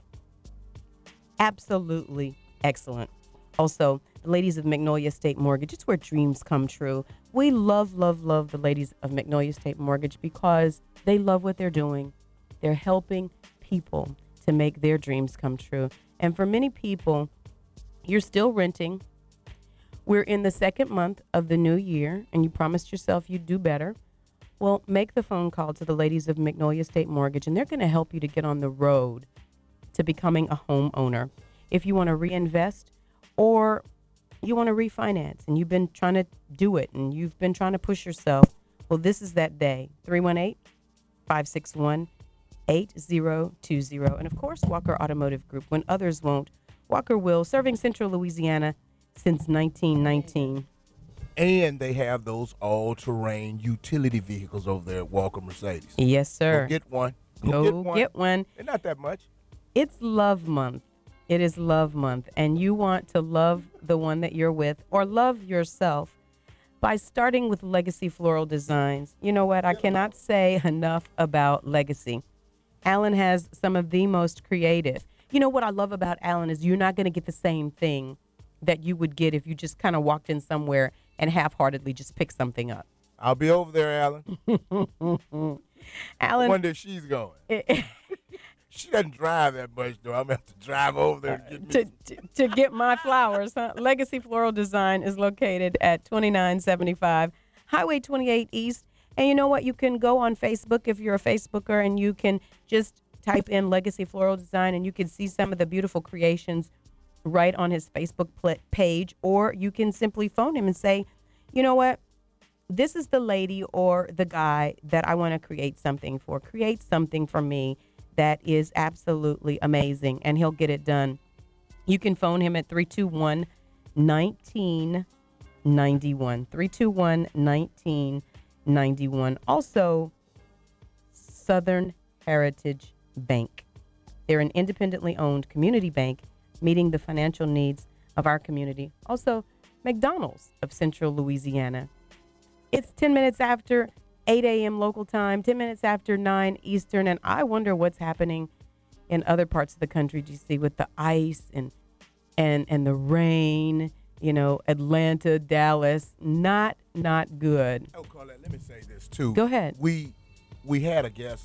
absolutely excellent. Also, the ladies of Magnolia State Mortgage, it's where dreams come true. We love, love, love the ladies of Magnolia State Mortgage because they love what they're doing. They're helping people to make their dreams come true. And for many people, you're still renting. We're in the second month of the new year, and you promised yourself you'd do better. Well, make the phone call to the ladies of Magnolia State Mortgage, and they're going to help you to get on the road to becoming a homeowner. If you want to reinvest or you want to refinance and you've been trying to do it and you've been trying to push yourself, well, this is that day. three one eight, five six one, eight zero two zero. And, of course, Walker Automotive Group. When others won't, Walker will, serving Central Louisiana since nineteen nineteen. And they have those all-terrain utility vehicles over there at Walker Mercedes. Yes, sir. Go get one. Go, Go get one. get one. They're not that much. It's Love Month. It is Love Month, and you want to love the one that you're with or love yourself by starting with Legacy Floral Designs. You know what? I cannot say enough about Legacy. Alan has some of the most creative. You know what I love about Alan is you're not going to get the same thing that you would get if you just kind of walked in somewhere and half-heartedly just picked something up. I'll be over there, Alan. Alan. I wonder if she's going. She doesn't drive that much, though. I'm going to have to drive over there to get me to, to, to get my flowers. Huh? Legacy Floral Design is located at twenty-nine seventy-five Highway twenty-eight East. And you know what? You can go on Facebook if you're a Facebooker, and you can just type in Legacy Floral Design, and you can see some of the beautiful creations right on his Facebook pl- page. Or you can simply phone him and say, you know what? This is the lady or the guy that I want to create something for. Create something for me that is absolutely amazing, and he'll get it done. You can phone him at three two one, one nine nine one. three two one, one nine nine one. Also, Southern Heritage Bank. They're an independently owned community bank meeting the financial needs of our community. Also, McDonald's of Central Louisiana. It's ten minutes after eight a.m. local time, ten minutes after nine Eastern, and I wonder what's happening in other parts of the country, G C, with the ice and and and the rain. You know, Atlanta, Dallas, not not good. Oh, Carlette, let me say this too. Go ahead. We we had a guest that was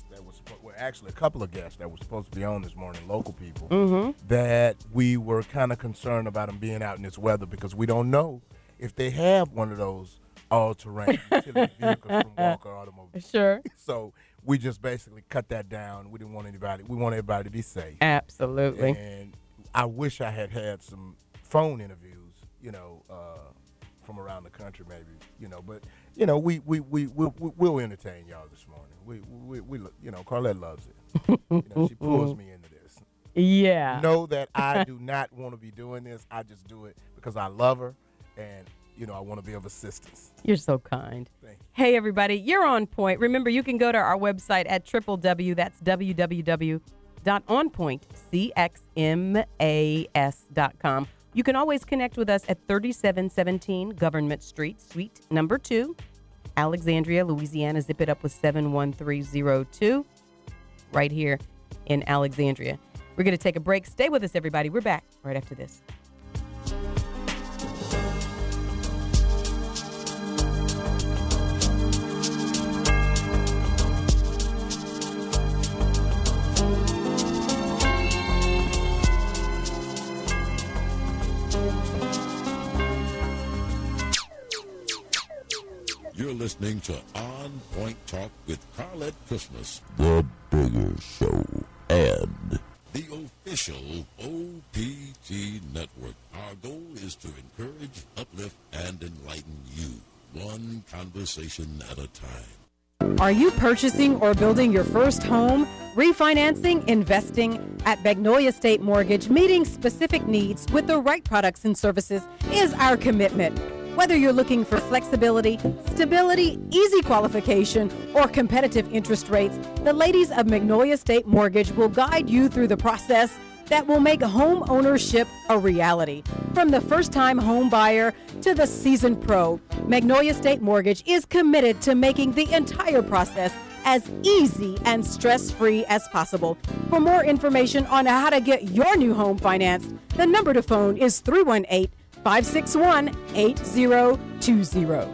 well, actually a couple of guests that were supposed to be on this morning, local people, Mm-hmm. that we were kind of concerned about them being out in this weather because we don't know if they have one of those all-terrain utility vehicles from Walker Automobiles. Sure. So we just basically cut that down. We didn't want anybody. We want everybody to be safe. Absolutely. And I wish I had had some phone interviews, you know, uh, from around the country, maybe, you know. But you know, we we we we we'll entertain y'all this morning. We we we, we you know, Carlette loves it. You know, she pulls me into this. Yeah. Know that I do not want to be doing this. I just do it because I love her, and you know, I want to be of assistance. You're so kind. Thank you. Hey, everybody, you're on point. Remember, you can go to our website at triple W, that's w w w dot on point c x m a s dot com. You can always connect with us at thirty-seven seventeen Government Street, Suite number two, Alexandria, Louisiana. Zip it up with seven one three zero two, right here in Alexandria. We're going to take a break. Stay with us, everybody. We're back right after this. You're listening to On Point Talk with Carlette Christmas, the Bigger Show, and the official O P T Network. Our goal is to encourage, uplift, and enlighten you, one conversation at a time. Are you purchasing or building your first home, refinancing, investing? At Magnolia State Mortgage, meeting specific needs with the right products and services is our commitment. Whether you're looking for flexibility, stability, easy qualification, or competitive interest rates, the ladies of Magnolia State Mortgage will guide you through the process that will make home ownership a reality. From the first-time home buyer to the seasoned pro, Magnolia State Mortgage is committed to making the entire process as easy and stress-free as possible. For more information on how to get your new home financed, the number to phone is three one eight, five six one, eight zero two zero.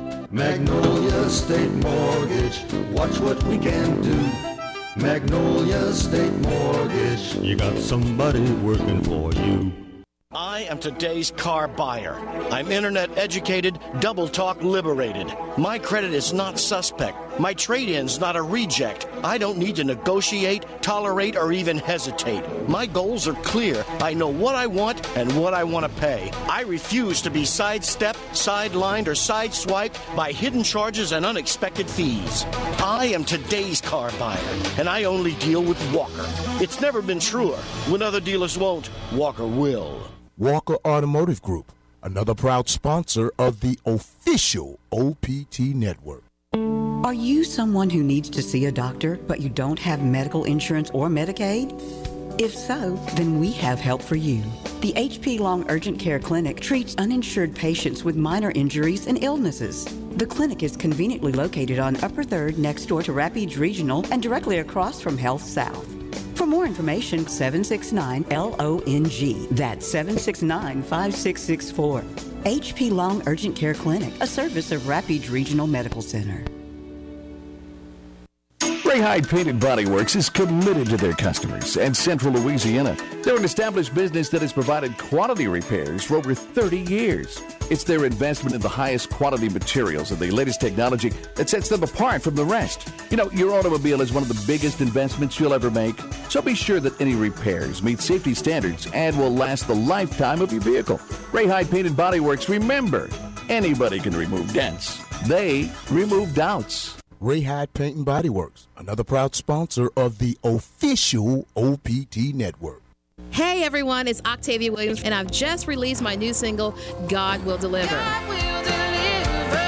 Magnolia State Mortgage, watch what we can do. Magnolia State Mortgage. You got somebody working for you. I am today's car buyer. I'm internet educated, double talk liberated. My credit is not suspect. My trade-in's not a reject. I don't need to negotiate, tolerate, or even hesitate. My goals are clear. I know what I want and what I want to pay. I refuse to be sidestepped, sidelined, or sideswiped by hidden charges and unexpected fees. I am today's car buyer, and I only deal with Walker. It's never been truer. When other dealers won't, Walker will. Walker Automotive Group, another proud sponsor of the official O P T Network. Are you someone who needs to see a doctor, but you don't have medical insurance or Medicaid? If so, then we have help for you. The H P Long Urgent Care Clinic treats uninsured patients with minor injuries and illnesses. The clinic is conveniently located on Upper third next door to Rapides Regional and directly across from Health South. For more information, seven six nine L O N G. That's seven six nine, five six six four. H P Long Urgent Care Clinic, a service of Rapides Regional Medical Center. Ray Hyde Paint and Body Works is committed to their customers and Central Louisiana. They're an established business that has provided quality repairs for over thirty years. It's their investment in the highest quality materials and the latest technology that sets them apart from the rest. You know, your automobile is one of the biggest investments you'll ever make, so be sure that any repairs meet safety standards and will last the lifetime of your vehicle. Ray Hyde Paint and Body Works, remember, anybody can remove dents. They remove doubts. Ray Hyde Paint and Body Works, another proud sponsor of the official O P T Network. Hey everyone, it's Octavia Williams, and I've just released my new single, God Will Deliver. God will deliver.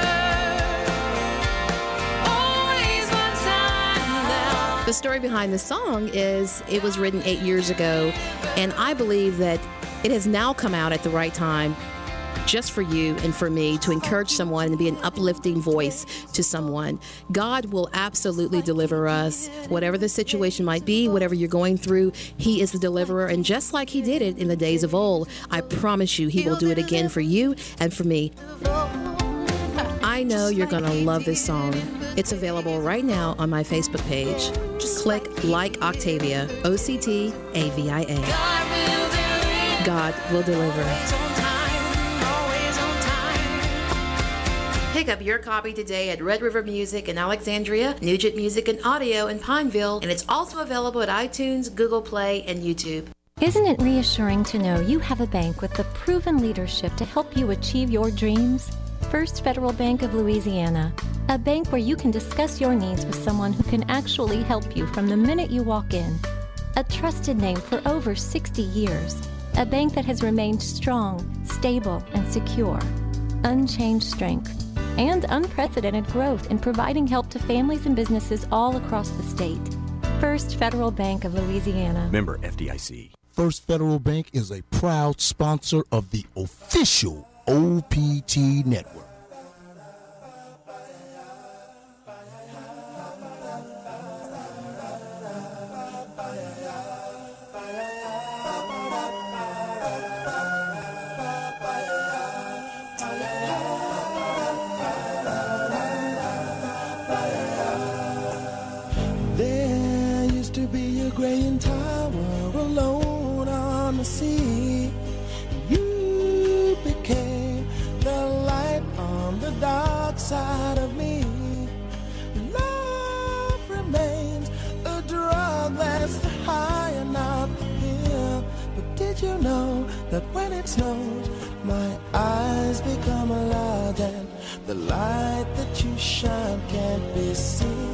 Always one time now. The story behind the song is it was written eight years ago, and I believe that it has now come out at the right time just for you and for me to encourage someone and be an uplifting voice to someone. God will absolutely deliver us. Whatever the situation might be, whatever you're going through, He is the deliverer. And just like He did it in the days of old, I promise you He will do it again for you and for me. I know you're going to love this song. It's available right now on my Facebook page. Just click Like Octavia, O C T A V I A. God will deliver. Pick up your copy today at Red River Music in Alexandria, Nugent Music and Audio in Pineville, and it's also available at iTunes, Google Play, and YouTube. Isn't it reassuring to know you have a bank with the proven leadership to help you achieve your dreams? First Federal Bank of Louisiana, a bank where you can discuss your needs with someone who can actually help you from the minute you walk in. A trusted name for over sixty years, a bank that has remained strong, stable, and secure. Unchanged strength and unprecedented growth in providing help to families and businesses all across the state. First Federal Bank of Louisiana. Member F D I C. First Federal Bank is a proud sponsor of the official O P T Network. There used to be a graying tower alone on the sea. You became the light on the dark side of me. Love remains a drug that's the high and not the pill. But did you know that when it snows, my eyes become large and the light that you shine can't be seen?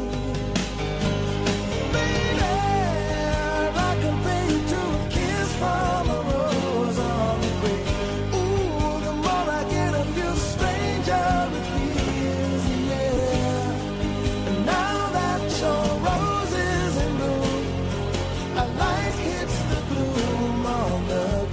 From a rose on the grave. Ooh, the more I get of you, stranger it feels, yeah. And now that your rose is in bloom, a light hits the gloom on the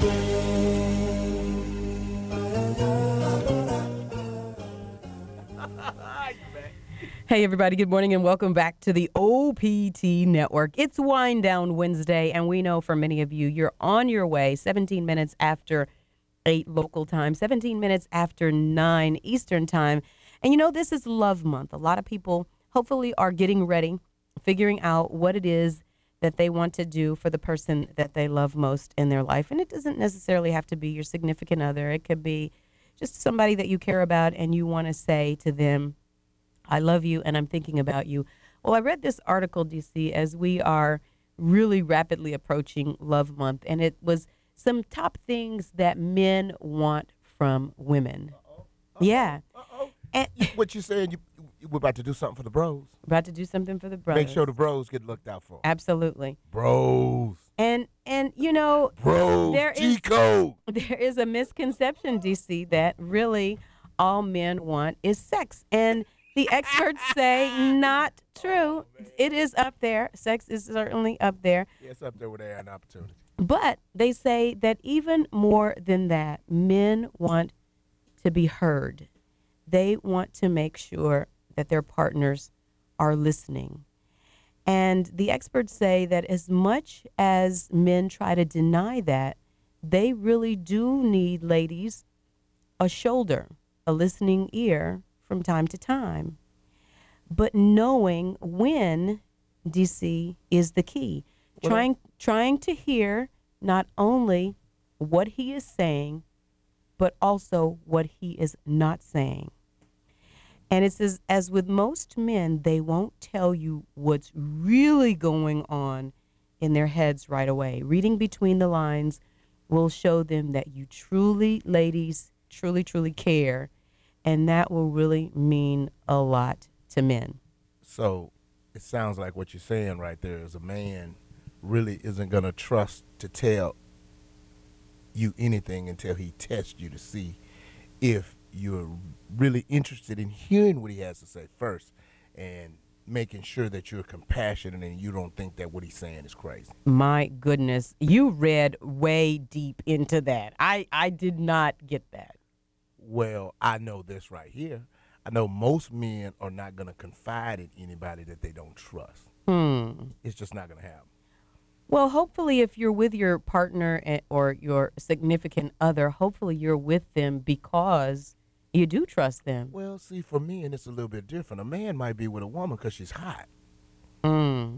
grave. Hey, everybody. Good morning and welcome back to the O P T Network. It's Wind Down Wednesday, and we know for many of you, you're on your way seventeen minutes after eight local time, seventeen minutes after nine Eastern time. And you know, this is Love Month. A lot of people hopefully are getting ready, figuring out what it is that they want to do for the person that they love most in their life. And it doesn't necessarily have to be your significant other. It could be just somebody that you care about and you want to say to them, I love you and I'm thinking about you. Well, I read this article, D C, as we are really rapidly approaching Love Month, and it was some top things that men want from women. Uh-oh. Uh-oh. Yeah. Uh-oh. And what you saying? You we're about to do something for the bros. About to do something for the bros. Make sure the bros get looked out for. Absolutely. Bros. And and you know, bros. There is G-code. There is a misconception, D C, that really all men want is sex, and the experts say not true. It is up there. Sex is certainly up there. Yeah, it's up there where they have an opportunity. But they say that even more than that, men want to be heard. They want to make sure that their partners are listening. And the experts say that as much as men try to deny that, they really do need, ladies, a shoulder, a listening ear, from time to time. But knowing when, D C, is the key. Well, trying trying to hear not only what he is saying, but also what he is not saying. And it says, as with most men, they won't tell you what's really going on in their heads right away. Reading between the lines will show them that you truly, ladies, truly, truly care. And that will really mean a lot to men. So it sounds like what you're saying right there is a man really isn't going to trust to tell you anything until he tests you to see if you're really interested in hearing what he has to say first and making sure that you're compassionate and you don't think that what he's saying is crazy. My goodness, you read way deep into that. I, I did not get that. Well, I know this right here. I know most men are not going to confide in anybody that they don't trust. Hmm. It's just not going to happen. Well, hopefully if you're with your partner or your significant other, hopefully you're with them because You do trust them. Well, see, for me, and it's a little bit different. A man might be with a woman because she's hot. Mm.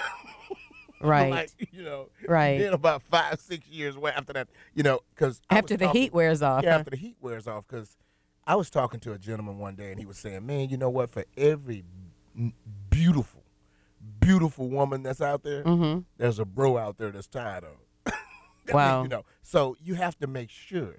Right. Like, you know, right. Then about five, six years after that, you know, because after the talking, heat wears off. Yeah, huh? after the heat wears off. Because I was talking to a gentleman one day, and he was saying, "Man, you know what? For every beautiful, beautiful woman that's out there, mm-hmm. there's a bro out there that's tired of." Wow. You know, so you have to make sure,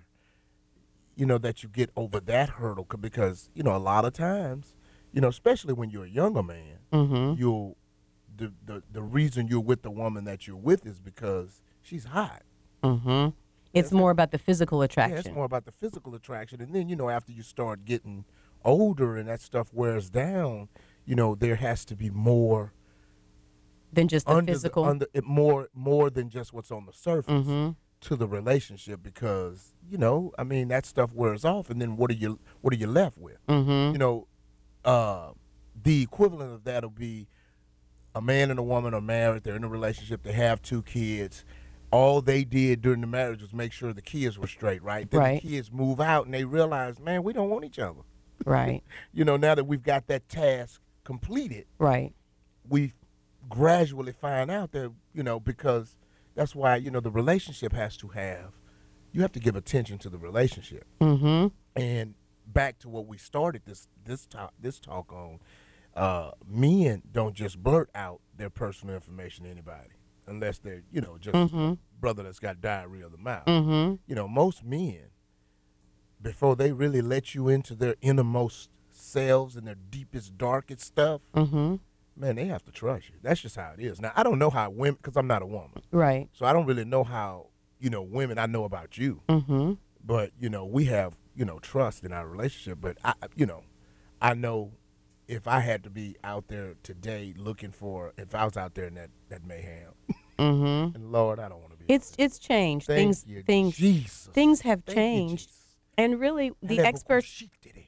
you know, that you get over that hurdle because you know a lot of times, you know, especially when you're a younger man, mm-hmm. you'll. The, the the reason you're with the woman that you're with is because she's hot. Mm-hmm. It's more about the physical attraction. Yeah, it's more about the physical attraction. And then, you know, after you start getting older and that stuff wears down, you know, there has to be more than just the under physical. The, under, it more more than just what's on the surface mm-hmm. to the relationship because, you know, I mean, that stuff wears off and then what are you what are you left with? Mm-hmm. You know, uh, the equivalent of that will be a man and a woman are married. They're in a relationship. They have two kids. All they did during the marriage was make sure the kids were straight, right? Then right. the kids move out, and they realize, man, we don't want each other. Right. You know, now that we've got that task completed, right, we gradually find out that, you know, because that's why, you know, the relationship has to have, you have to give attention to the relationship. Mm-hmm. And back to what we started this this talk, this talk on, Uh, men don't just blurt out their personal information to anybody unless they're, you know, just mm-hmm. a brother that's got diarrhea of the mouth. Mm-hmm. You know, most men, before they really let you into their innermost selves and their deepest, darkest stuff, mm-hmm. man, they have to trust you. That's just how it is. Now, I don't know how women, because I'm not a woman. Right. So I don't really know how, you know, women, I know about you. Mm-hmm. But, you know, we have, you know, trust in our relationship. But, I, you know, I know if I had to be out there today looking for, if I was out there in that, that mayhem, mm-hmm. and Lord, I don't want to be. It's it's changed. Thank things you, things Jesus. things have Thank changed, you, and really the experts.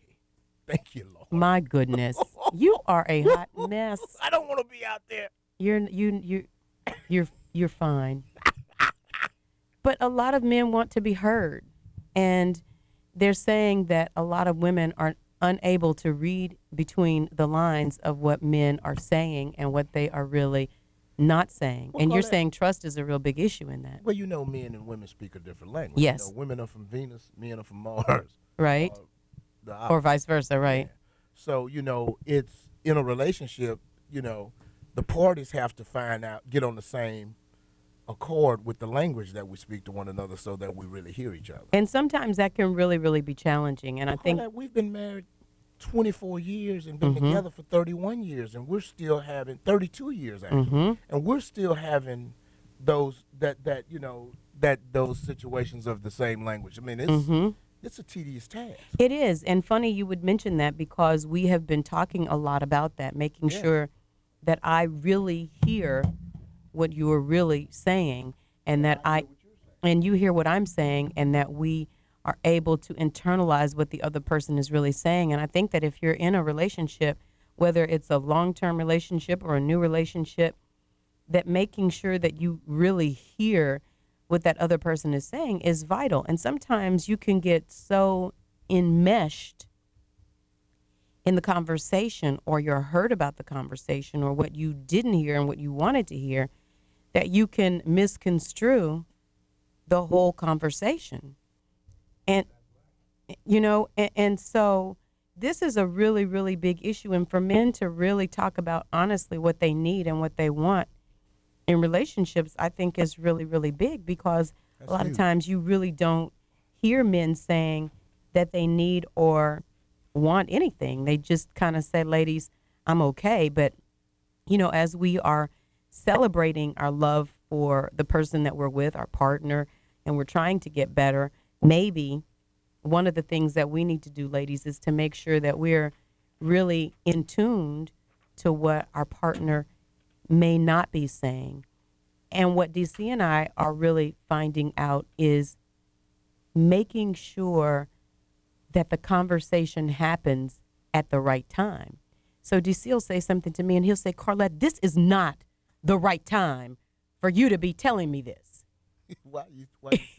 Thank you, Lord. My goodness, you are a hot mess. I don't want to be out there. You're you you you're you're fine. But a lot of men want to be heard, and they're saying that a lot of women are unable to read between the lines of what men are saying and what they are really not saying. Well, and you're that, saying trust is a real big issue in that. Well, you know, men and women speak a different language. Yes. You know, women are from Venus, men are from Mars. Right. Or, or vice versa, right. Yeah. So, you know, it's in a relationship, you know, the parties have to find out, get on the same accord with the language that we speak to one another so that we really hear each other. And sometimes that can really, really be challenging. And I think that we've been married twenty-four years and been mm-hmm. together for thirty-one years, and we're still having thirty-two years actually, mm-hmm. and we're still having those that that you know that those situations of the same language. I mean, it's mm-hmm. it's a tedious task. It is, and funny you would mention that because we have been talking a lot about that, making yeah. sure that I really hear what you are really saying, and that I, and you hear what I'm saying, and that we are able to internalize what the other person is really saying. And I think that if you're in a relationship, whether it's a long-term relationship or a new relationship, that making sure that you really hear what that other person is saying is vital. And sometimes you can get so enmeshed in the conversation, or you're hurt about the conversation, or what you didn't hear and what you wanted to hear, that you can misconstrue the whole conversation. And, you know, and, and so this is a really, really big issue. And for men to really talk about honestly what they need and what they want in relationships, I think is really, really big, because That's a lot huge. of times you really don't hear men saying that they need or want anything. They just kind of say, ladies, I'm okay. But, you know, as we are celebrating our love for the person that we're with, our partner, and we're trying to get better, maybe one of the things that we need to do, ladies, is to make sure that we're really in tuned to what our partner may not be saying. And what D C and I are really finding out is making sure that the conversation happens at the right time. So D C will say something to me, and he'll say, Carlette, this is not the right time for you to be telling me this. why, you, why are you saying it?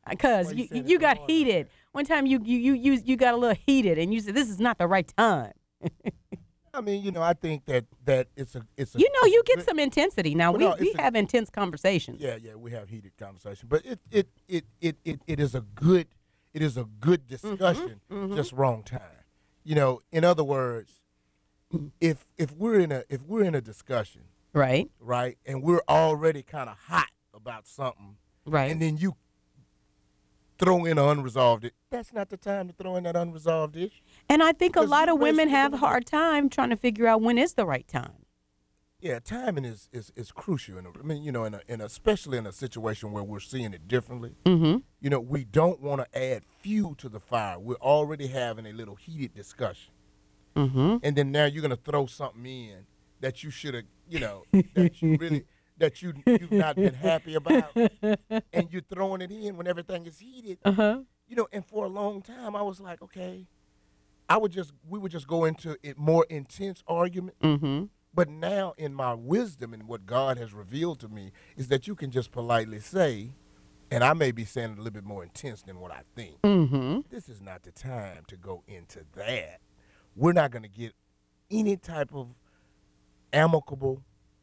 Because you you got heated. One time you you you you you got a little heated, and you said this is not the right time. I mean, you know, I think that that it's a it's a. You know, you get some intensity. Now Well, we, no, we it's a- have intense conversations. Yeah, yeah, we have heated conversation, but it it it it it, it is a good it is a good discussion, mhm. just wrong time. You know, in other words, if if we're in a if we're in a discussion, right, right, and we're already kind of hot about something, right, and then you throw in an unresolved, that's not the time to throw in that unresolved issue. And I think a Because lot you of women basically have a gonna hard time trying to figure out when is the right time. Yeah, timing is, is, is crucial. In a, I mean, you know, in a, in a, especially in a situation where we're seeing it differently. Mm-hmm. You know, we don't want to add fuel to the fire. We're already having a little heated discussion, Mm-hmm. and then now you're gonna throw something in that you should have, you know, that you really that you you've not been happy about, and you're throwing it in when everything is heated. Uh-huh. You know, and for a long time I was like, okay, I would just we would just go into it more intense argument. Mm-hmm. But now, in my wisdom and what God has revealed to me, is that you can just politely say, and I may be saying it a little bit more intense than what I think. Mm-hmm. This is not the time to go into that. We're not going to get any type of amicable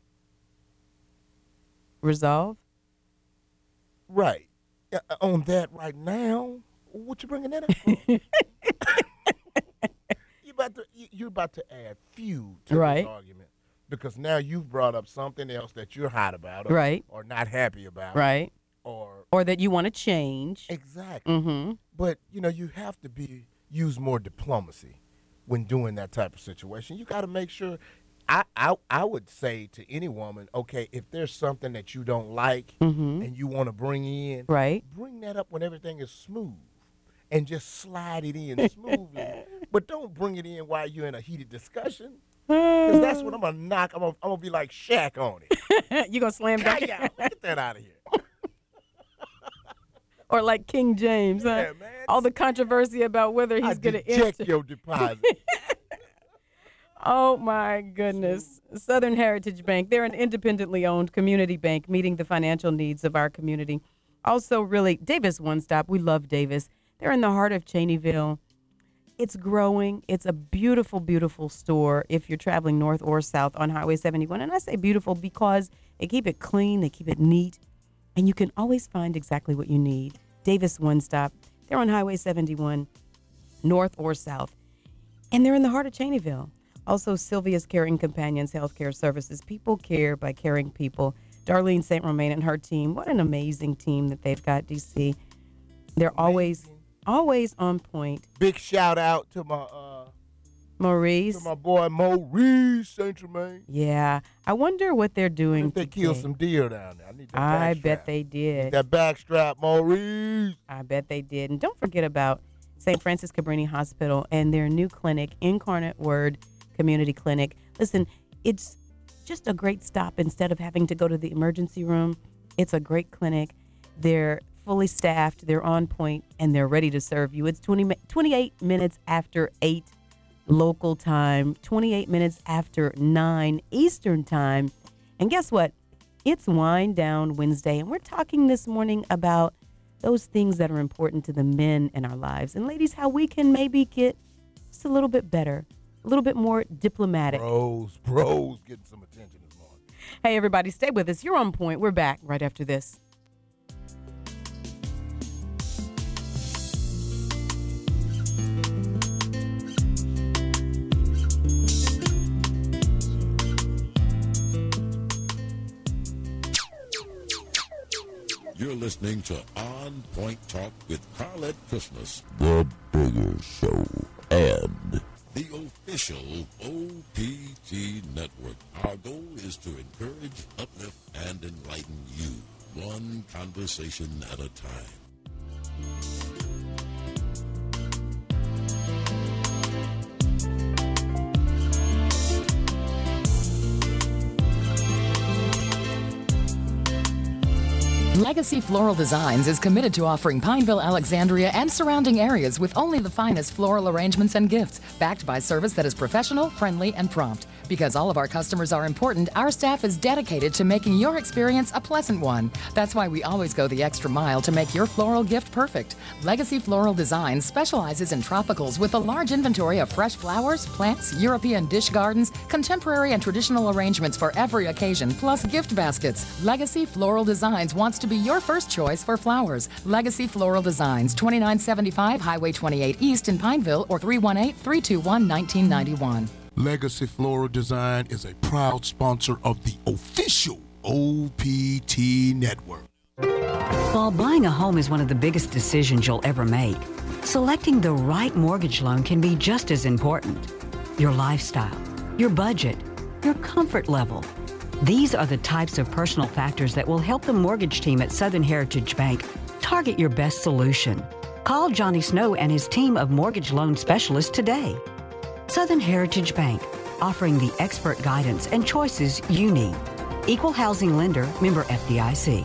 resolve. Right. Uh, on that right now. What you bringing that up for? you about to you, you're about to add fuel to Right. this argument. Because now you've brought up something else that you're hot about, or, Right. or not happy about, Right. Or or that you want to change. Exactly. Mm-hmm. But you know, you have to be use more diplomacy when doing that type of situation. You got to make sure. I, I I would say to any woman, okay, if there's something that you don't like Mhm. and you want to bring in, Right. bring that up when everything is smooth, and just slide it in smoothly. But don't bring it in while you're in a heated discussion. Because that's what I'm going to knock. I'm going I'm to be like Shaq on it. You going to slam dunk? Get that out of here. Or like King James, huh? Yeah, man. All the controversy about whether he's going to Check enter. your deposit. Oh, my goodness. Southern Heritage Bank, they're an independently owned community bank meeting the financial needs of our community. Also, really, Davis One Stop. We love Davis. They're in the heart of Cheneyville. It's growing. It's a beautiful, beautiful store if you're traveling north or south on Highway seventy-one. And I say beautiful because they keep it clean, they keep it neat, and you can always find exactly what you need. Davis One Stop. They're on Highway seventy-one, north or south. And they're in the heart of Cheneyville. Also, Sylvia's Caring Companions Healthcare Services. People care by caring people. Darlene Saint Romain and her team. What an amazing team that they've got, D C. They're always, always on point. Big shout out to my uh, Maurice. to my boy Maurice Saint Germain. Yeah. I wonder what they're doing. They killed today. some deer down there. I need that I backstrap. bet they did. That backstrap, Maurice. I bet they did. And don't forget about Saint Francis Cabrini Hospital and their new clinic, Incarnate Word Community Clinic. Listen, it's just a great stop instead of having to go to the emergency room. It's a great clinic. They're fully staffed, they're on point, and they're ready to serve you. It's twenty, twenty-eight minutes after eight local time, twenty-eight minutes after nine Eastern time. And guess what? It's Wind Down Wednesday, and we're talking this morning about those things that are important to the men in our lives. And ladies, how we can maybe get just a little bit better, a little bit more diplomatic. Bros, bros getting some attention this morning. Hey, everybody, stay with us. You're on point. We're back right after this. You're listening to On Point Talk with Carlette Christmas, The Bigger Show, and the official O P T Network. Our goal is to encourage, uplift, and enlighten you, one conversation at a time. Legacy Floral Designs is committed to offering Pineville, Alexandria, and surrounding areas with only the finest floral arrangements and gifts, backed by service that is professional, friendly, and prompt. Because all of our customers are important, our staff is dedicated to making your experience a pleasant one. That's why we always go the extra mile to make your floral gift perfect. Legacy Floral Designs specializes in tropicals with a large inventory of fresh flowers, plants, European dish gardens, contemporary and traditional arrangements for every occasion, plus gift baskets. Legacy Floral Designs wants to be your first choice for flowers. Legacy Floral Designs, twenty-nine seventy-five Highway twenty-eight East in Pineville, or three one eight, three two one, one nine nine one. Legacy Floral Design is a proud sponsor of the official O P T Network. While buying a home is one of the biggest decisions you'll ever make, selecting the right mortgage loan can be just as important. Your lifestyle, your budget, your comfort level. These are the types of personal factors that will help the mortgage team at Southern Heritage Bank target your best solution. Call Johnny Snow and his team of mortgage loan specialists today. Southern Heritage Bank, offering the expert guidance and choices you need. Equal housing lender, member F D I C.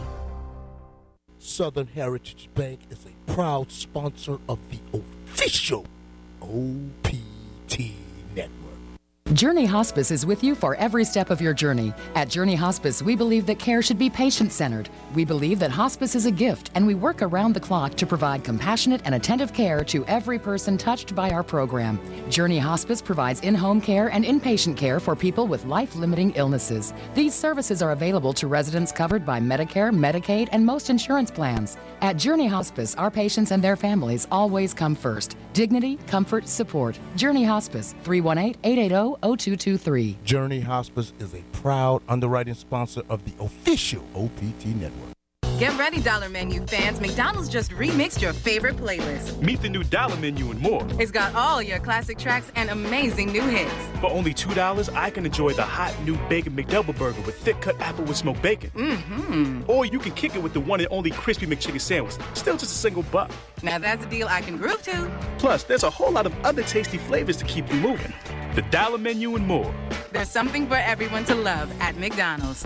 Southern Heritage Bank is a proud sponsor of the official O P T Network. Journey Hospice is with you for every step of your journey. At Journey Hospice, we believe that care should be patient-centered. We believe that hospice is a gift, and we work around the clock to provide compassionate and attentive care to every person touched by our program. Journey Hospice provides in-home care and inpatient care for people with life-limiting illnesses. These services are available to residents covered by Medicare, Medicaid, and most insurance plans. At Journey Hospice, our patients and their families always come first. Dignity, comfort, support. Journey Hospice, three one eight, eight eight zero, zero two two three. Journey Hospice is a proud underwriting sponsor of the official O P T Network. Get ready, Dollar Menu fans. McDonald's just remixed your favorite playlist. Meet the new Dollar Menu and more. It's got all your classic tracks and amazing new hits. For only two dollars, I can enjoy the hot new Bacon McDouble Burger with thick cut apple with smoked bacon. Mm-hmm. Or you can kick it with the one and only Crispy McChicken Sandwich. Still just a single buck. Now that's a deal I can groove to. Plus, there's a whole lot of other tasty flavors to keep you moving. The Dollar Menu and more. There's something for everyone to love at McDonald's.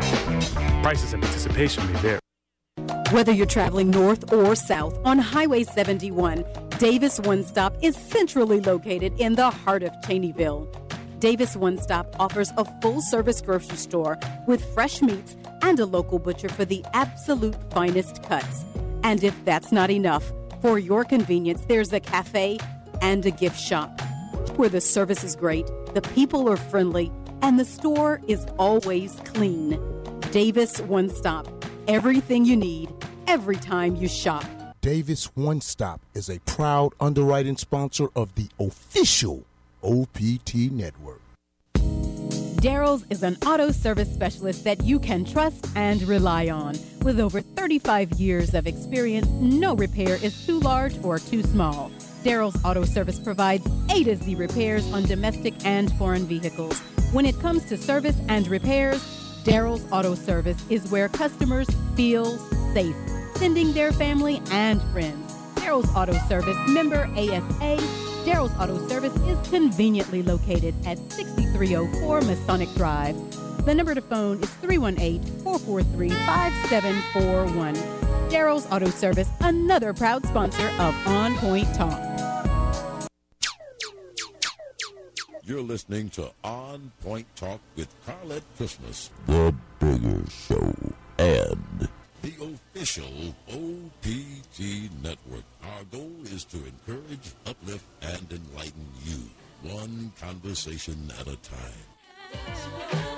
Prices and participation may vary. Whether you're traveling north or south on Highway seventy-one, Davis One Stop is centrally located in the heart of Cheneyville. Davis One Stop offers a full-service grocery store with fresh meats and a local butcher for the absolute finest cuts. And if that's not enough, for your convenience, there's a cafe and a gift shop where the service is great, the people are friendly, and the store is always clean. Davis One Stop. Everything you need, every time you shop. Davis One Stop is a proud underwriting sponsor of the official O P T Network. Daryl's is an auto service specialist that you can trust and rely on. With over thirty-five years of experience, no repair is too large or too small. Daryl's Auto Service provides A to Z repairs on domestic and foreign vehicles. When it comes to service and repairs, Daryl's Auto Service is where customers feel safe, sending their family and friends. Daryl's Auto Service, member A S A. Daryl's Auto Service is conveniently located at sixty-three oh four Masonic Drive. The number to phone is three one eight, four four three, five seven four one. Daryl's Auto Service, another proud sponsor of On Point Talk. You're listening to On Point Talk with Carlette Christmas, The Bigger Show, and the official O P T Network. Our goal is to encourage, uplift, and enlighten you, one conversation at a time.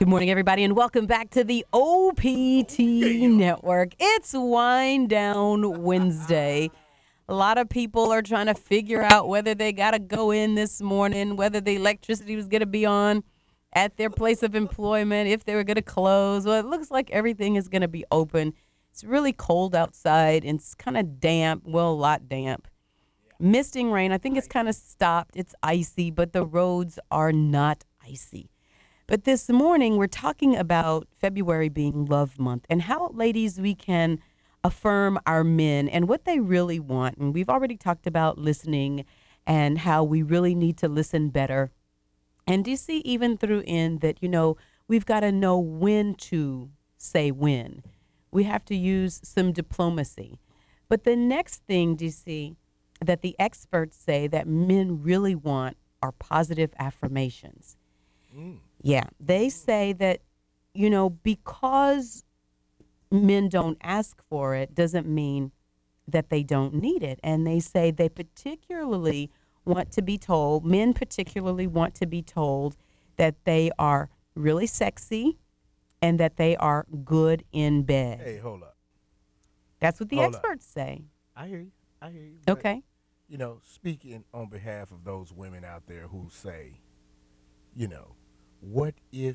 Good morning, everybody, and welcome back to the O P T Network. It's Wind Down Wednesday. A lot of people are trying to figure out whether they got to go in this morning, whether the electricity was going to be on at their place of employment, if they were going to close. Well, it looks like everything is going to be open. It's really cold outside, and it's kind of damp, well, a lot damp. Misting rain, I think it's kind of stopped. It's icy, but the roads are not icy. But this morning, we're talking about February being Love Month and how, ladies, we can affirm our men and what they really want. And we've already talked about listening and how we really need to listen better. And D C even threw in that, you know, we've got to know when to say when. We have to use some diplomacy. But the next thing, D C, that the experts say that men really want are positive affirmations. Mm. Yeah, they say that, you know, because men don't ask for it doesn't mean that they don't need it. And they say they particularly want to be told, men particularly want to be told that they are really sexy and that they are good in bed. Hey, hold up. That's what the Hold experts up. say. I hear you. I hear you. Okay. You know, speaking on behalf of those women out there who say, you know, what if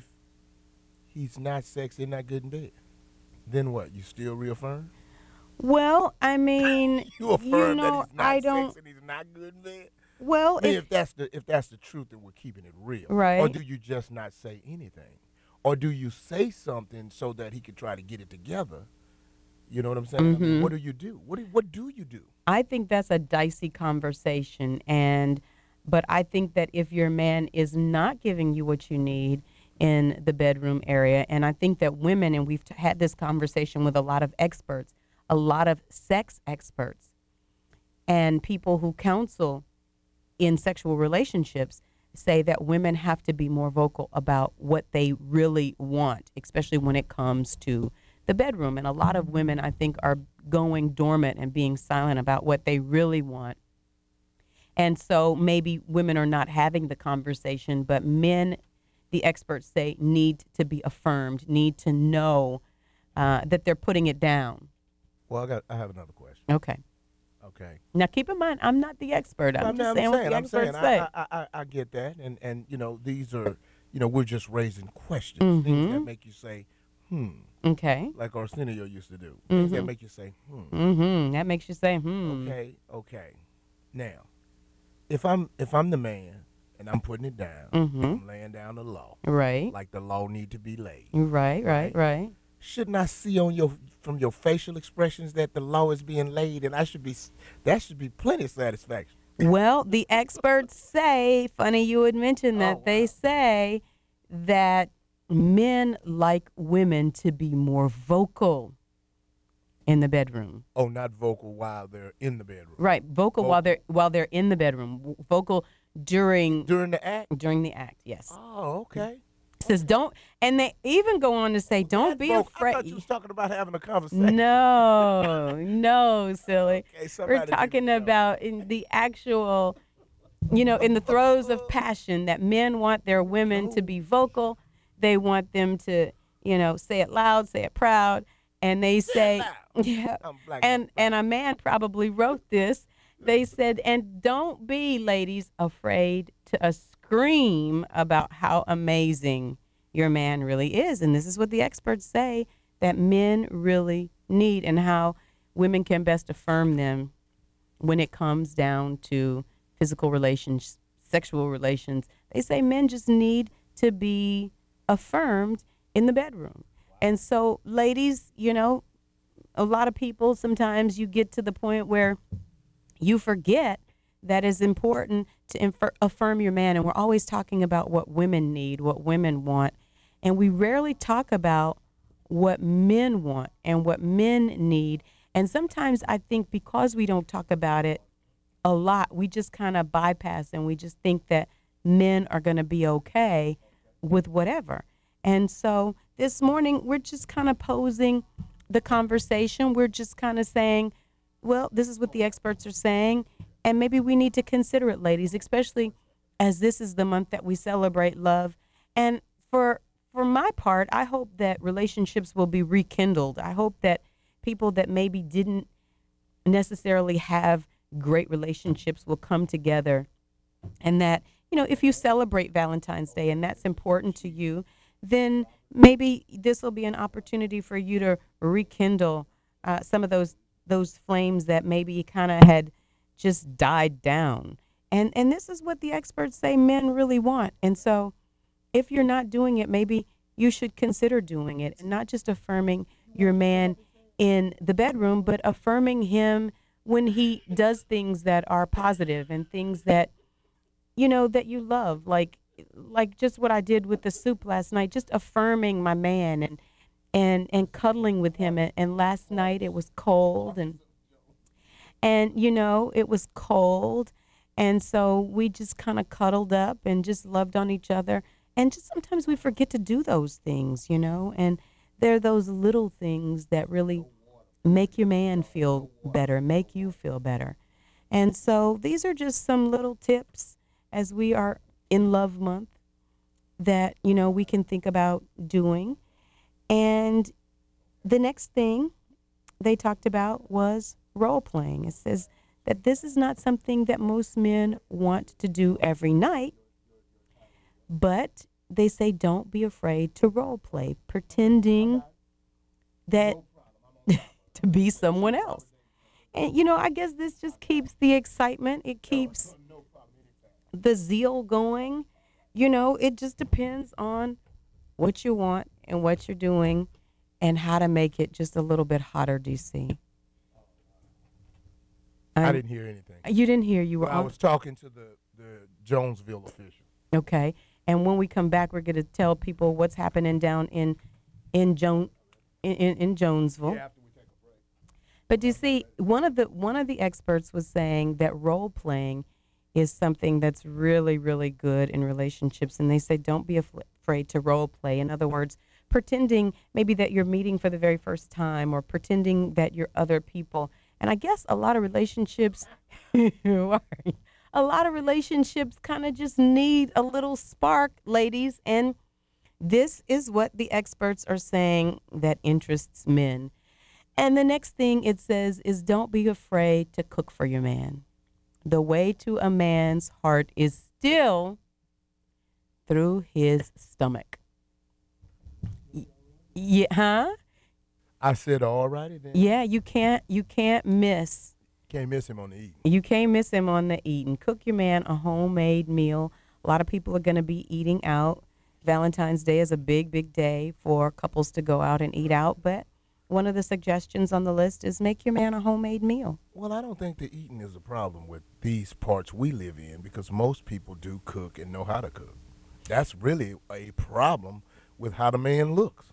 he's not sexy and not good in bed? Then what? You still reaffirm? Well, I mean, you affirm you know, that he's not I don't, sexy and he's not good in bed? Well, I mean, if, if that's the if that's the truth, then we're keeping it real. Right. Or do you just not say anything? Or do you say something so that he can try to get it together? You know what I'm saying? I mean, Mhm. what do you do? What do, what do you do? I think that's a dicey conversation, and but I think that if your man is not giving you what you need in the bedroom area, and I think that women, and we've t- had this conversation with a lot of experts, a lot of sex experts, and people who counsel in sexual relationships say that women have to be more vocal about what they really want, especially when it comes to the bedroom. And a lot of women, I think, are going dormant and being silent about what they really want. And so maybe women are not having the conversation, but men, the experts say, need to be affirmed, need to know uh, that they're putting it down. Well, I got. I have another question. Okay. Okay. Now, keep in mind, I'm not the expert. I'm Well, just I'm saying, what the I'm experts saying, say. I, I, I, I get that, and and you know, these are, you know, we're just raising questions, things that Mhm. make you say, hmm. Okay. Like Arsenio used to do. Things that Mhm. make you say, hmm. Mm-hmm. That makes you say, hmm. Okay, okay. Now, if I'm if I'm the man and I'm putting it down, Mhm. I'm laying down the law, Right. like the law need to be laid. Right, right, right. Shouldn't I see on your from your facial expressions that the law is being laid, and I should be that should be plenty of satisfaction. Well, the experts say, funny you would mention that, they say that men like women to be more vocal in the bedroom. Oh, not vocal while they're in the bedroom. Right, vocal, while they're while they're in the bedroom. W- Vocal during during the act. During the act, yes. Oh, okay. Says don't, and they even go on to say, don't be vocal. afraid. I thought you was talking about having a conversation. No, no, silly. Okay, We're somebody talking about in the actual, you know, in the throes of passion, that men want their women to be vocal. They want them to, you know, say it loud, say it proud, and they say, yeah. And and a man probably wrote this. They said, and don't be, ladies, afraid to uh, scream about how amazing your man really is. And this is what the experts say that men really need, and how women can best affirm them when it comes down to physical relations, sexual relations. They say men just need to be affirmed in the bedroom. And so, ladies, you know, a lot of people, sometimes you get to the point where you forget that it's important to infer, affirm your man. And we're always talking about what women need, what women want. And we rarely talk about what men want and what men need. And sometimes I think because we don't talk about it a lot, we just kind of bypass and we just think that men are going to be okay with whatever. And so this morning, we're just kind of posing the conversation. We're just kind of saying, well, this is what the experts are saying, and maybe we need to consider it, ladies, especially as this is the month that we celebrate love. And for for my part, I hope that relationships will be rekindled. I hope that people that maybe didn't necessarily have great relationships will come together, and that, you know, if you celebrate Valentine's Day and that's important to you, then maybe this will be an opportunity for you to rekindle uh, some of those those flames that maybe kind of had just died down. And and this is what the experts say men really want. And so if you're not doing it, maybe you should consider doing it, and not just affirming your man in the bedroom, but affirming him when he does things that are positive and things that, you know, that you love, like like just what I did with the soup last night, just affirming my man and and and cuddling with him. And, and last night it was cold, and and you know, it was cold, and so we just kind of cuddled up and just loved on each other. And just sometimes we forget to do those things, you know, and they're those little things that really make your man feel better, make you feel better. And so these are just some little tips as we are in Love Month that, you know, we can think about doing. And the next thing they talked about was role playing. It says that this is not something that most men want to do every night, but they say don't be afraid to role play, pretending that to be someone else. And, you know, I guess this just keeps the excitement. It keeps the zeal going. You know, it just depends on what you want and what you're doing and how to make it just a little bit hotter, D C. Um, I didn't hear anything. You didn't hear. You were well, I on. was talking to the, the Jonesville official. Okay. And when we come back, we're going to tell people what's happening down in in Joan in, in, in Jonesville. Yeah, after we take a break. But do you see, one of the one of the experts was saying that role playing is something that's really, really good in relationships, and they say don't be af- afraid to role play. In other words, pretending maybe that you're meeting for the very first time, or pretending that you're other people. And I guess a lot of relationships, a lot of relationships kind of just need a little spark, ladies. And this is what the experts are saying that interests men. And the next thing it says is don't be afraid to cook for your man. The way to a man's heart is still through his stomach. Y- yeah, huh? I said, all righty then. Yeah, you can't you can't miss. Can't miss him on the eating. You can't miss him on the eating. Cook your man a homemade meal. A lot of people are going to be eating out. Valentine's Day is a big, big day for couples to go out and eat out. But one of the suggestions on the list is make your man a homemade meal. Well, I don't think the eating is a problem with these parts we live in, because most people do cook and know how to cook. That's really a problem with how the man looks.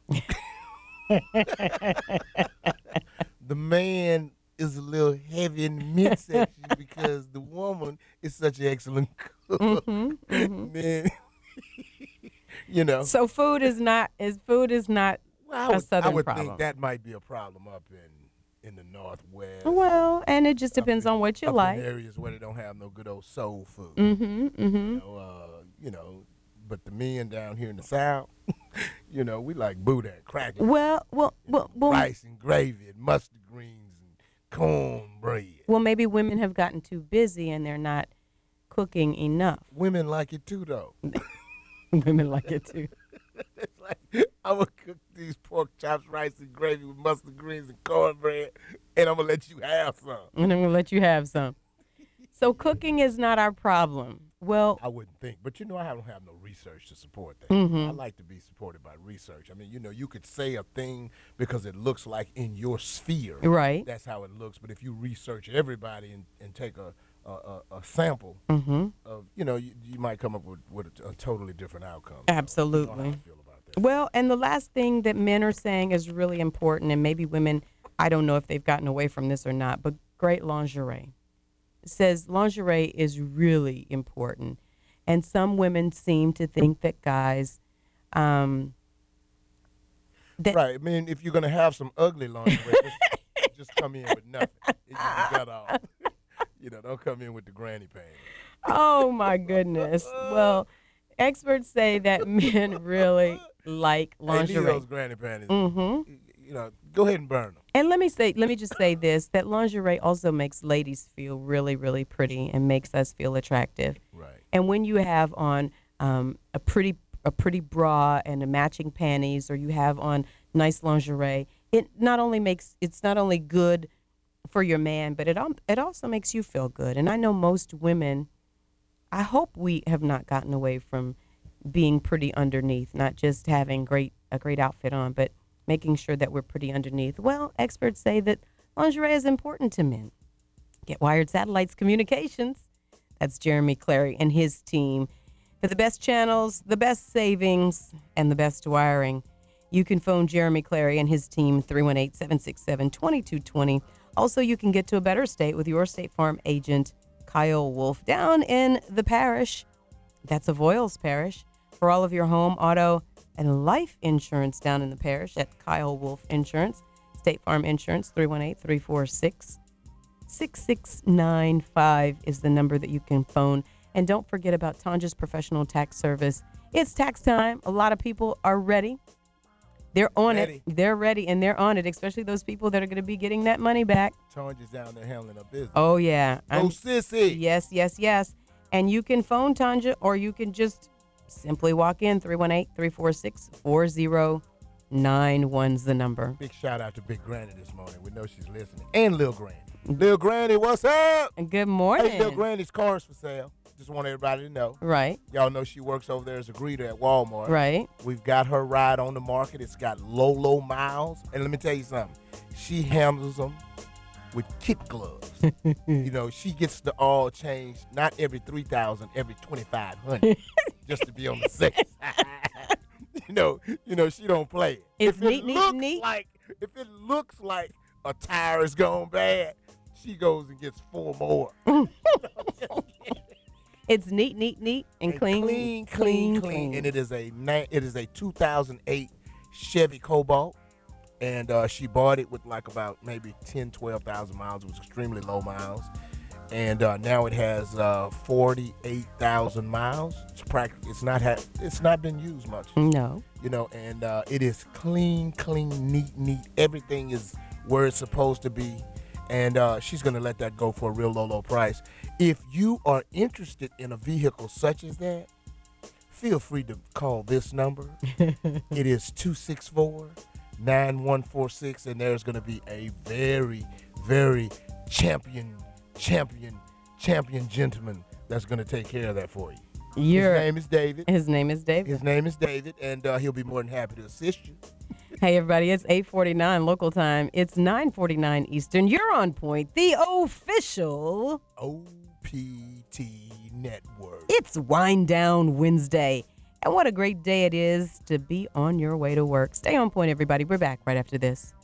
The man is a little heavy in the midsection because the woman is such an excellent cook. Mm-hmm, mm-hmm. Man, you know. So food is not is food is not well, I a would, southern I would problem. think that might be a problem up in in the Northwest. Well, and it just depends in, on what you up like. In areas where they don't have no good old soul food. Mm-hmm, mm-hmm. You know, uh, you know, but the men down here in the South, you know, we like boudin, crackers. Well, well, well, well, rice and gravy and mustard greens and cornbread. Well, maybe women have gotten too busy and they're not cooking enough. Women like it too, though. Women like it too. It's like, I'm going to cook these pork chops, rice and gravy with mustard greens and cornbread, and I'm going to let you have some. And I'm going to let you have some. So cooking is not our problem. Well, I wouldn't think. But, you know, I don't have no research to support that. Mm-hmm. I like to be supported by research. I mean, you know, you could say a thing because it looks like in your sphere. Right. That's how it looks. But if you research everybody and, and take a, a, a, a sample mm-hmm. of, you know, you, you might come up with, with a, a totally different outcome. Absolutely. So, you know how I feel about that. Well, and the last thing that men are saying is really important, and maybe women, I don't know if they've gotten away from this or not, but great lingerie. It says lingerie is really important. And some women seem to think that guys, um, that right. I mean, if you're going to have some ugly lingerie, just, just come in with nothing. You got all. You know, don't come in with the granny panties. Oh, my goodness. Well, Experts say that men really like Hey, leave lingerie. those granny panties. Mm-hmm. You know, go ahead and burn them. And let me say, let me just say this: that lingerie also makes ladies feel really, really pretty and makes us feel attractive. Right. And when you have on um, a pretty, a pretty bra and a matching panties, or you have on nice lingerie, it not only makes it's not only good for your man, but it al- it also makes you feel good. And I know most women. I hope we have not gotten away from being pretty underneath, not just having great a great outfit on, but making sure that we're pretty underneath. Well, experts say that lingerie is important to men. Get Wired Satellites Communications. That's Jeremy Clary and his team. For the best channels, the best savings, and the best wiring, you can phone Jeremy Clary and his team, three one eight, seven six seven, two two two zero. Also, you can get to a better state with your State Farm agent, Kyle Wolf, down in the parish. That's Avoyles Parish. For all of your home, auto, and life insurance down in the parish at Kyle Wolf Insurance. State Farm Insurance, three one eight, three four six, six six nine five is the number that you can phone. And don't forget about Tanja's Professional Tax Service. It's tax time. A lot of people are ready. They're on Ready. it. They're ready, and they're on it, especially those people that are going to be getting that money back. Tanja's down there handling her business. Oh, yeah. Go sissy. Yes, yes, yes. And you can phone Tanja, or you can just simply walk in. three one eight, three four six, four zero nine one's the number. Big shout out to Big Granny this morning. We know she's listening. And Lil Granny. Lil Granny, what's up? And good morning. Hey, Lil Granny's car's for sale. Just want everybody to know. Right. Y'all know she works over there as a greeter at Walmart. Right. We've got her ride on the market. It's got low, low miles. And let me tell you something. She handles them with kid gloves. You know, she gets the oil changed not every three thousand, every twenty-five hundred, just to be on the safe side. You know, you know, she don't play it. It's if neat, it neat, looks neat. like if it looks like a tire is gone bad, she goes and gets four more. It's neat, neat, neat, and, And clean, clean, clean, clean. And it is a na- it is a two thousand eight Chevy Cobalt, and uh, she bought it with like about maybe ten, twelve thousand miles. It was extremely low miles, and uh, now it has uh, forty-eight thousand miles. It's practically it's not ha- it's not been used much. No. You know, and uh, it is clean, clean, neat, neat. Everything is where it's supposed to be. And uh, she's going to let that go for a real low, low price. If you are interested in a vehicle such as that, feel free to call this number. It is two six four, nine one four six, and there's going to be a very, very champion, champion, champion gentleman that's going to take care of that for you. Your- His name is David. His name is David. His name is David, and uh, he'll be more than happy to assist you. Hey, everybody, it's eight forty-nine local time. It's nine forty-nine Eastern. You're on point, the official O P T Network. It's Wind Down Wednesday. And what a great day it is to be on your way to work. Stay on point, everybody. We're back right after this.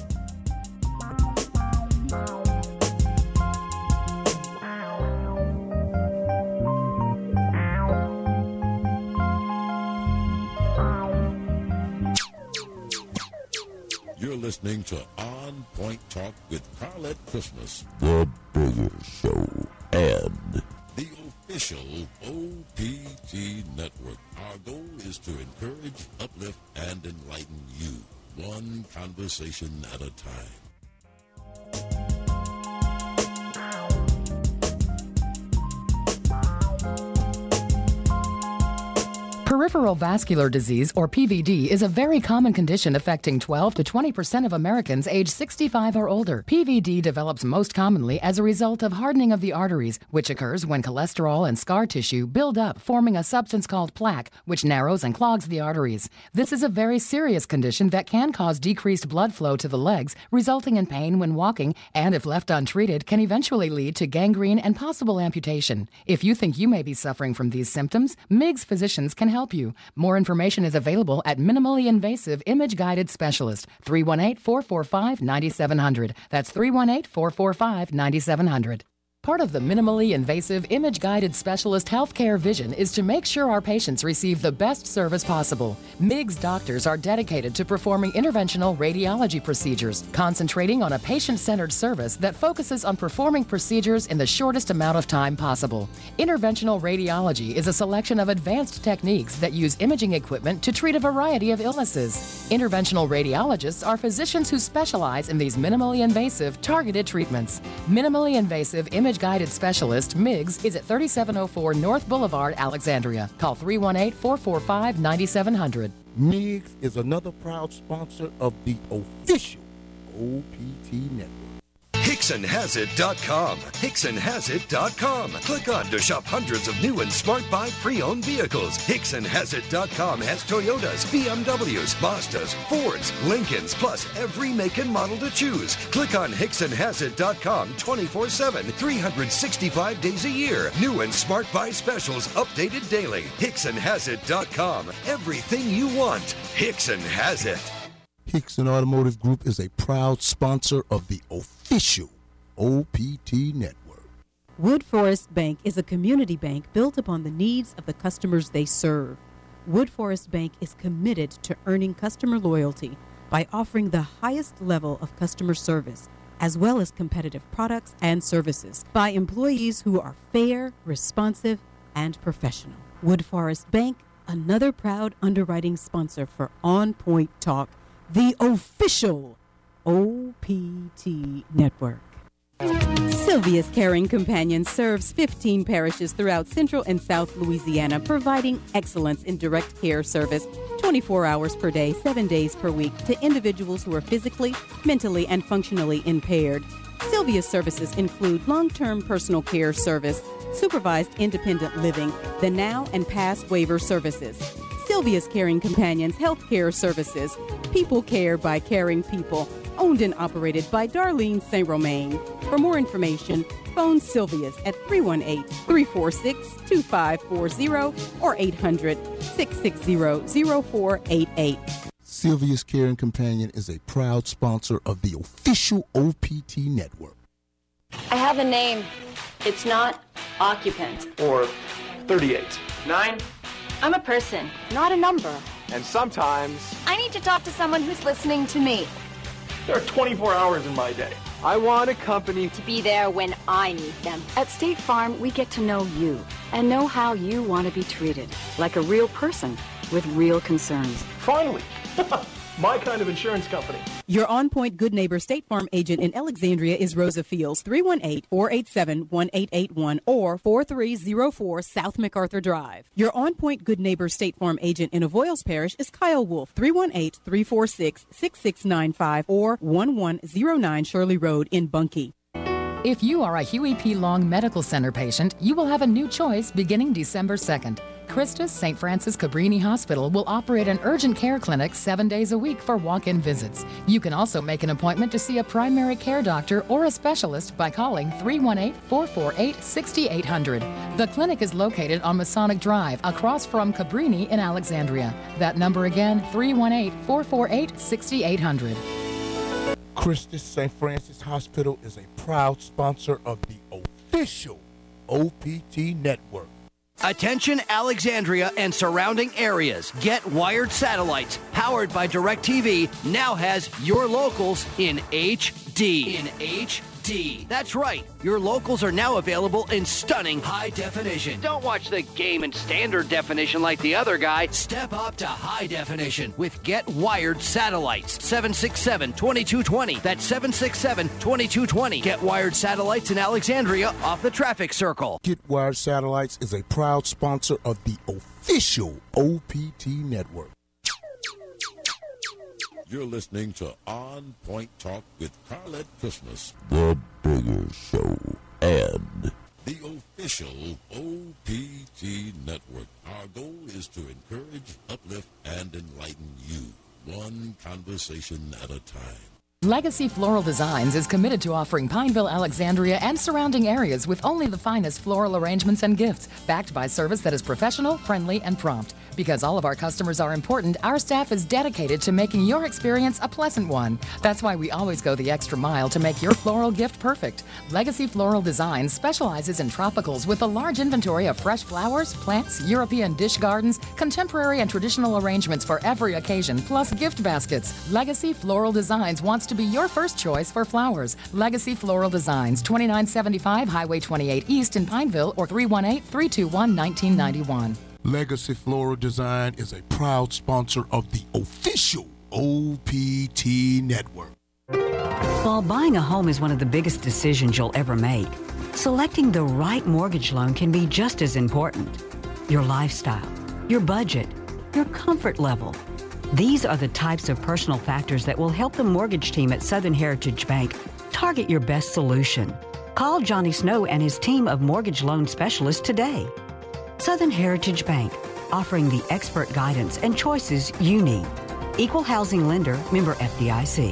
You're listening to On Point Talk with Carlette Christmas, The Bigger Show, and the official O P T Network. Our goal is to encourage, uplift, and enlighten you, one conversation at a time. Peripheral vascular disease, or P V D, is a very common condition affecting twelve to twenty percent of Americans age sixty-five or older. P V D develops most commonly as a result of hardening of the arteries, which occurs when cholesterol and scar tissue build up, forming a substance called plaque, which narrows and clogs the arteries. This is a very serious condition that can cause decreased blood flow to the legs, resulting in pain when walking, and if left untreated, can eventually lead to gangrene and possible amputation. If you think you may be suffering from these symptoms, M I G S physicians can help you. More information is available at Minimally Invasive Image Guided Specialist, three one eight, four four five, nine seven zero zero. That's three one eight, four four five, nine seven zero zero. Part of the minimally invasive image-guided specialist healthcare vision is to make sure our patients receive the best service possible. MIGS doctors are dedicated to performing interventional radiology procedures, concentrating on a patient-centered service that focuses on performing procedures in the shortest amount of time possible. Interventional radiology is a selection of advanced techniques that use imaging equipment to treat a variety of illnesses. Interventional radiologists are physicians who specialize in these minimally invasive, targeted treatments. Minimally invasive image-guided specialist, MIGS, is at thirty-seven oh four North Boulevard, Alexandria. Call three one eight, four four five, nine seven zero zero. MIGS is another proud sponsor of the official O P T Network. Hickson Has It dot com. Hickson Has It dot com. Click on to shop hundreds of new and smart buy pre-owned vehicles. Hickson Has It dot com has Toyotas, B M Ws, Mazdas, Fords, Lincolns, plus every make and model to choose. Click on Hickson Has It dot com twenty-four seven, three hundred sixty-five days a year. New and smart buy specials updated daily. Hickson Has It dot com. Everything you want. Hickson has it. Hickson Automotive Group is a proud sponsor of the official O P T Network. Wood Forest Bank is a community bank built upon the needs of the customers they serve. Wood Forest Bank is committed to earning customer loyalty by offering the highest level of customer service, as well as competitive products and services, by employees who are fair, responsive, and professional. Wood Forest Bank, another proud underwriting sponsor for On Point Talk, the official O P T Network. Sylvia's Caring Companion serves fifteen parishes throughout Central and South Louisiana, providing excellence in direct care service twenty-four hours per day, seven days per week to individuals who are physically, mentally, and functionally impaired. Sylvia's services include long-term personal care service, supervised independent living, the now and past waiver services. Sylvia's Caring Companions Healthcare Services, people care by caring people, owned and operated by Darlene Saint Romain. For more information, phone Sylvia's at three one eight, three four six, two five four zero or eight hundred, six six zero, zero four eight eight. Sylvia's Caring Companion is a proud sponsor of the official O P T Network. I have a name. It's not occupant. Or thirty-eight. Nine. I'm a person, not a number. And sometimes I need to talk to someone who's listening to me. there are twenty-four hours in my day. I want a company To be there when I need them. At State Farm, we get to know you and know how you want to be treated, like a real person with real concerns. Finally, my kind of insurance company. Your On Point Good Neighbor State Farm agent in Alexandria is Rosa Fields, three one eight, four eight seven, one eight eight one or four three zero four South MacArthur Drive. Your On Point Good Neighbor State Farm agent in Avoyles Parish is Kyle Wolf, three one eight, three four six, six six nine five or one one zero nine Shirley Road in Bunkie. If you are a Huey P. Long Medical Center patient, you will have a new choice beginning December second. Christus Saint Francis Cabrini Hospital will operate an urgent care clinic seven days a week for walk-in visits. You can also make an appointment to see a primary care doctor or a specialist by calling three one eight, four four eight, six eight zero zero. The clinic is located on Masonic Drive, across from Cabrini in Alexandria. That number again, three one eight, four four eight, six eight zero zero. Christus Saint Francis Hospital is a proud sponsor of the official O P T Network. Attention Alexandria and surrounding areas. Get Wired Satellites, powered by DirecTV, now has your locals in H D. In H D. That's right. Your locals are now available in stunning high definition. Don't watch the game in standard definition like the other guy. Step up to high definition with Get Wired Satellites. seven six seven, two two two zero. That's seven six seven, two two two zero. Get Wired Satellites in Alexandria off the traffic circle. Get Wired Satellites is a proud sponsor of the official O P T Network. You're listening to On Point Talk with Carlette Christmas, The Bigger Show, and the official O P T Network. Our goal is to encourage, uplift, and enlighten you, one conversation at a time. Legacy Floral Designs is committed to offering Pineville, Alexandria, and surrounding areas with only the finest floral arrangements and gifts, backed by service that is professional, friendly, and prompt. Because all of our customers are important, our staff is dedicated to making your experience a pleasant one. That's why we always go the extra mile to make your floral gift perfect. Legacy Floral Designs specializes in tropicals with a large inventory of fresh flowers, plants, European dish gardens, contemporary and traditional arrangements for every occasion, plus gift baskets. Legacy Floral Designs wants to be your first choice for flowers. Legacy Floral Designs, twenty-nine seventy-five Highway twenty-eight East in Pineville, or three one eight, three two one, one nine nine one. Legacy Floral Design is a proud sponsor of the official O P T Network. While buying a home is one of the biggest decisions you'll ever make, selecting the right mortgage loan can be just as important. Your lifestyle, your budget, your comfort level. These are the types of personal factors that will help the mortgage team at Southern Heritage Bank target your best solution. Call Johnny Snow and his team of mortgage loan specialists today. Southern Heritage Bank, offering the expert guidance and choices you need. Equal housing lender, member F D I C.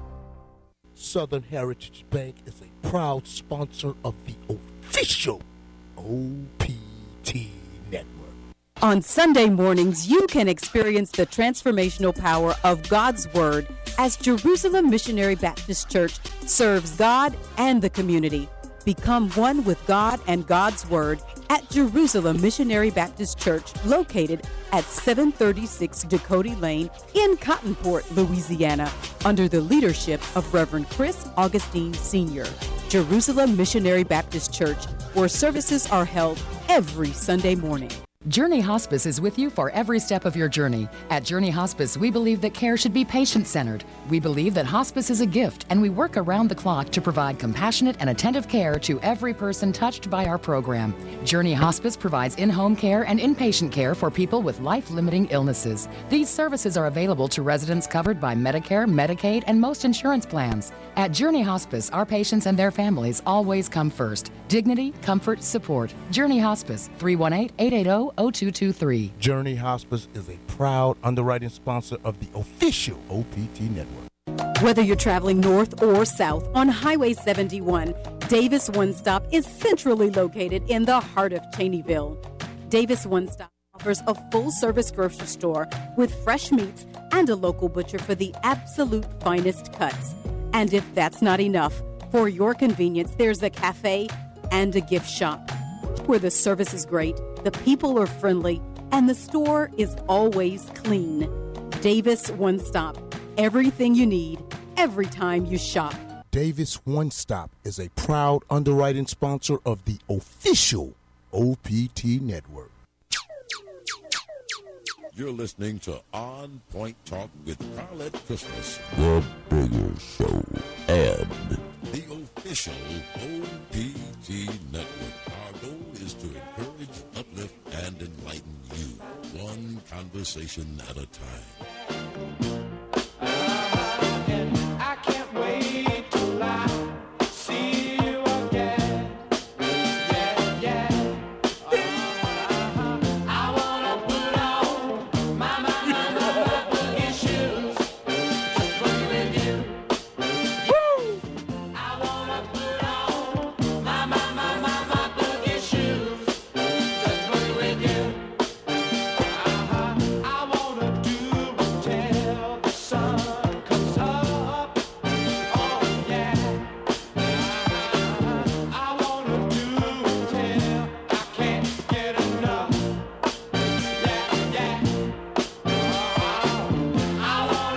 Southern Heritage Bank is a proud sponsor of the official O P T Network. On Sunday mornings, you can experience the transformational power of God's Word as Jerusalem Missionary Baptist Church serves God and the community. Become one with God and God's Word at Jerusalem Missionary Baptist Church, located at seven thirty-six Dakota Lane in Cottonport, Louisiana, under the leadership of Reverend Chris Augustine Senior Jerusalem Missionary Baptist Church, where services are held every Sunday morning. Journey Hospice is with you for every step of your journey. At Journey Hospice, we believe that care should be patient-centered. We believe that hospice is a gift, and we work around the clock to provide compassionate and attentive care to every person touched by our program. Journey Hospice provides in-home care and inpatient care for people with life-limiting illnesses. These services are available to residents covered by Medicare, Medicaid, and most insurance plans. At Journey Hospice, our patients and their families always come first. Dignity, comfort, support. Journey Hospice, three one eight, eight eight zero, zero two two three. Journey Hospice is a proud underwriting sponsor of the official O P T Network. Whether you're traveling north or south on Highway seventy-one, Davis One Stop is centrally located in the heart of Cheneyville. Davis One Stop offers a full-service grocery store with fresh meats and a local butcher for the absolute finest cuts. And if that's not enough, for your convenience, there's a cafe and a gift shop where the service is great, the people are friendly, and the store is always clean. Davis One Stop. Everything you need, every time you shop. Davis One Stop is a proud underwriting sponsor of the official O P T Network. You're listening to On Point Talk with Carlette Christmas, The Bigger Show, and the official O P T Network. Our goal is to encourage, uplift, and enlighten you, one conversation at a time.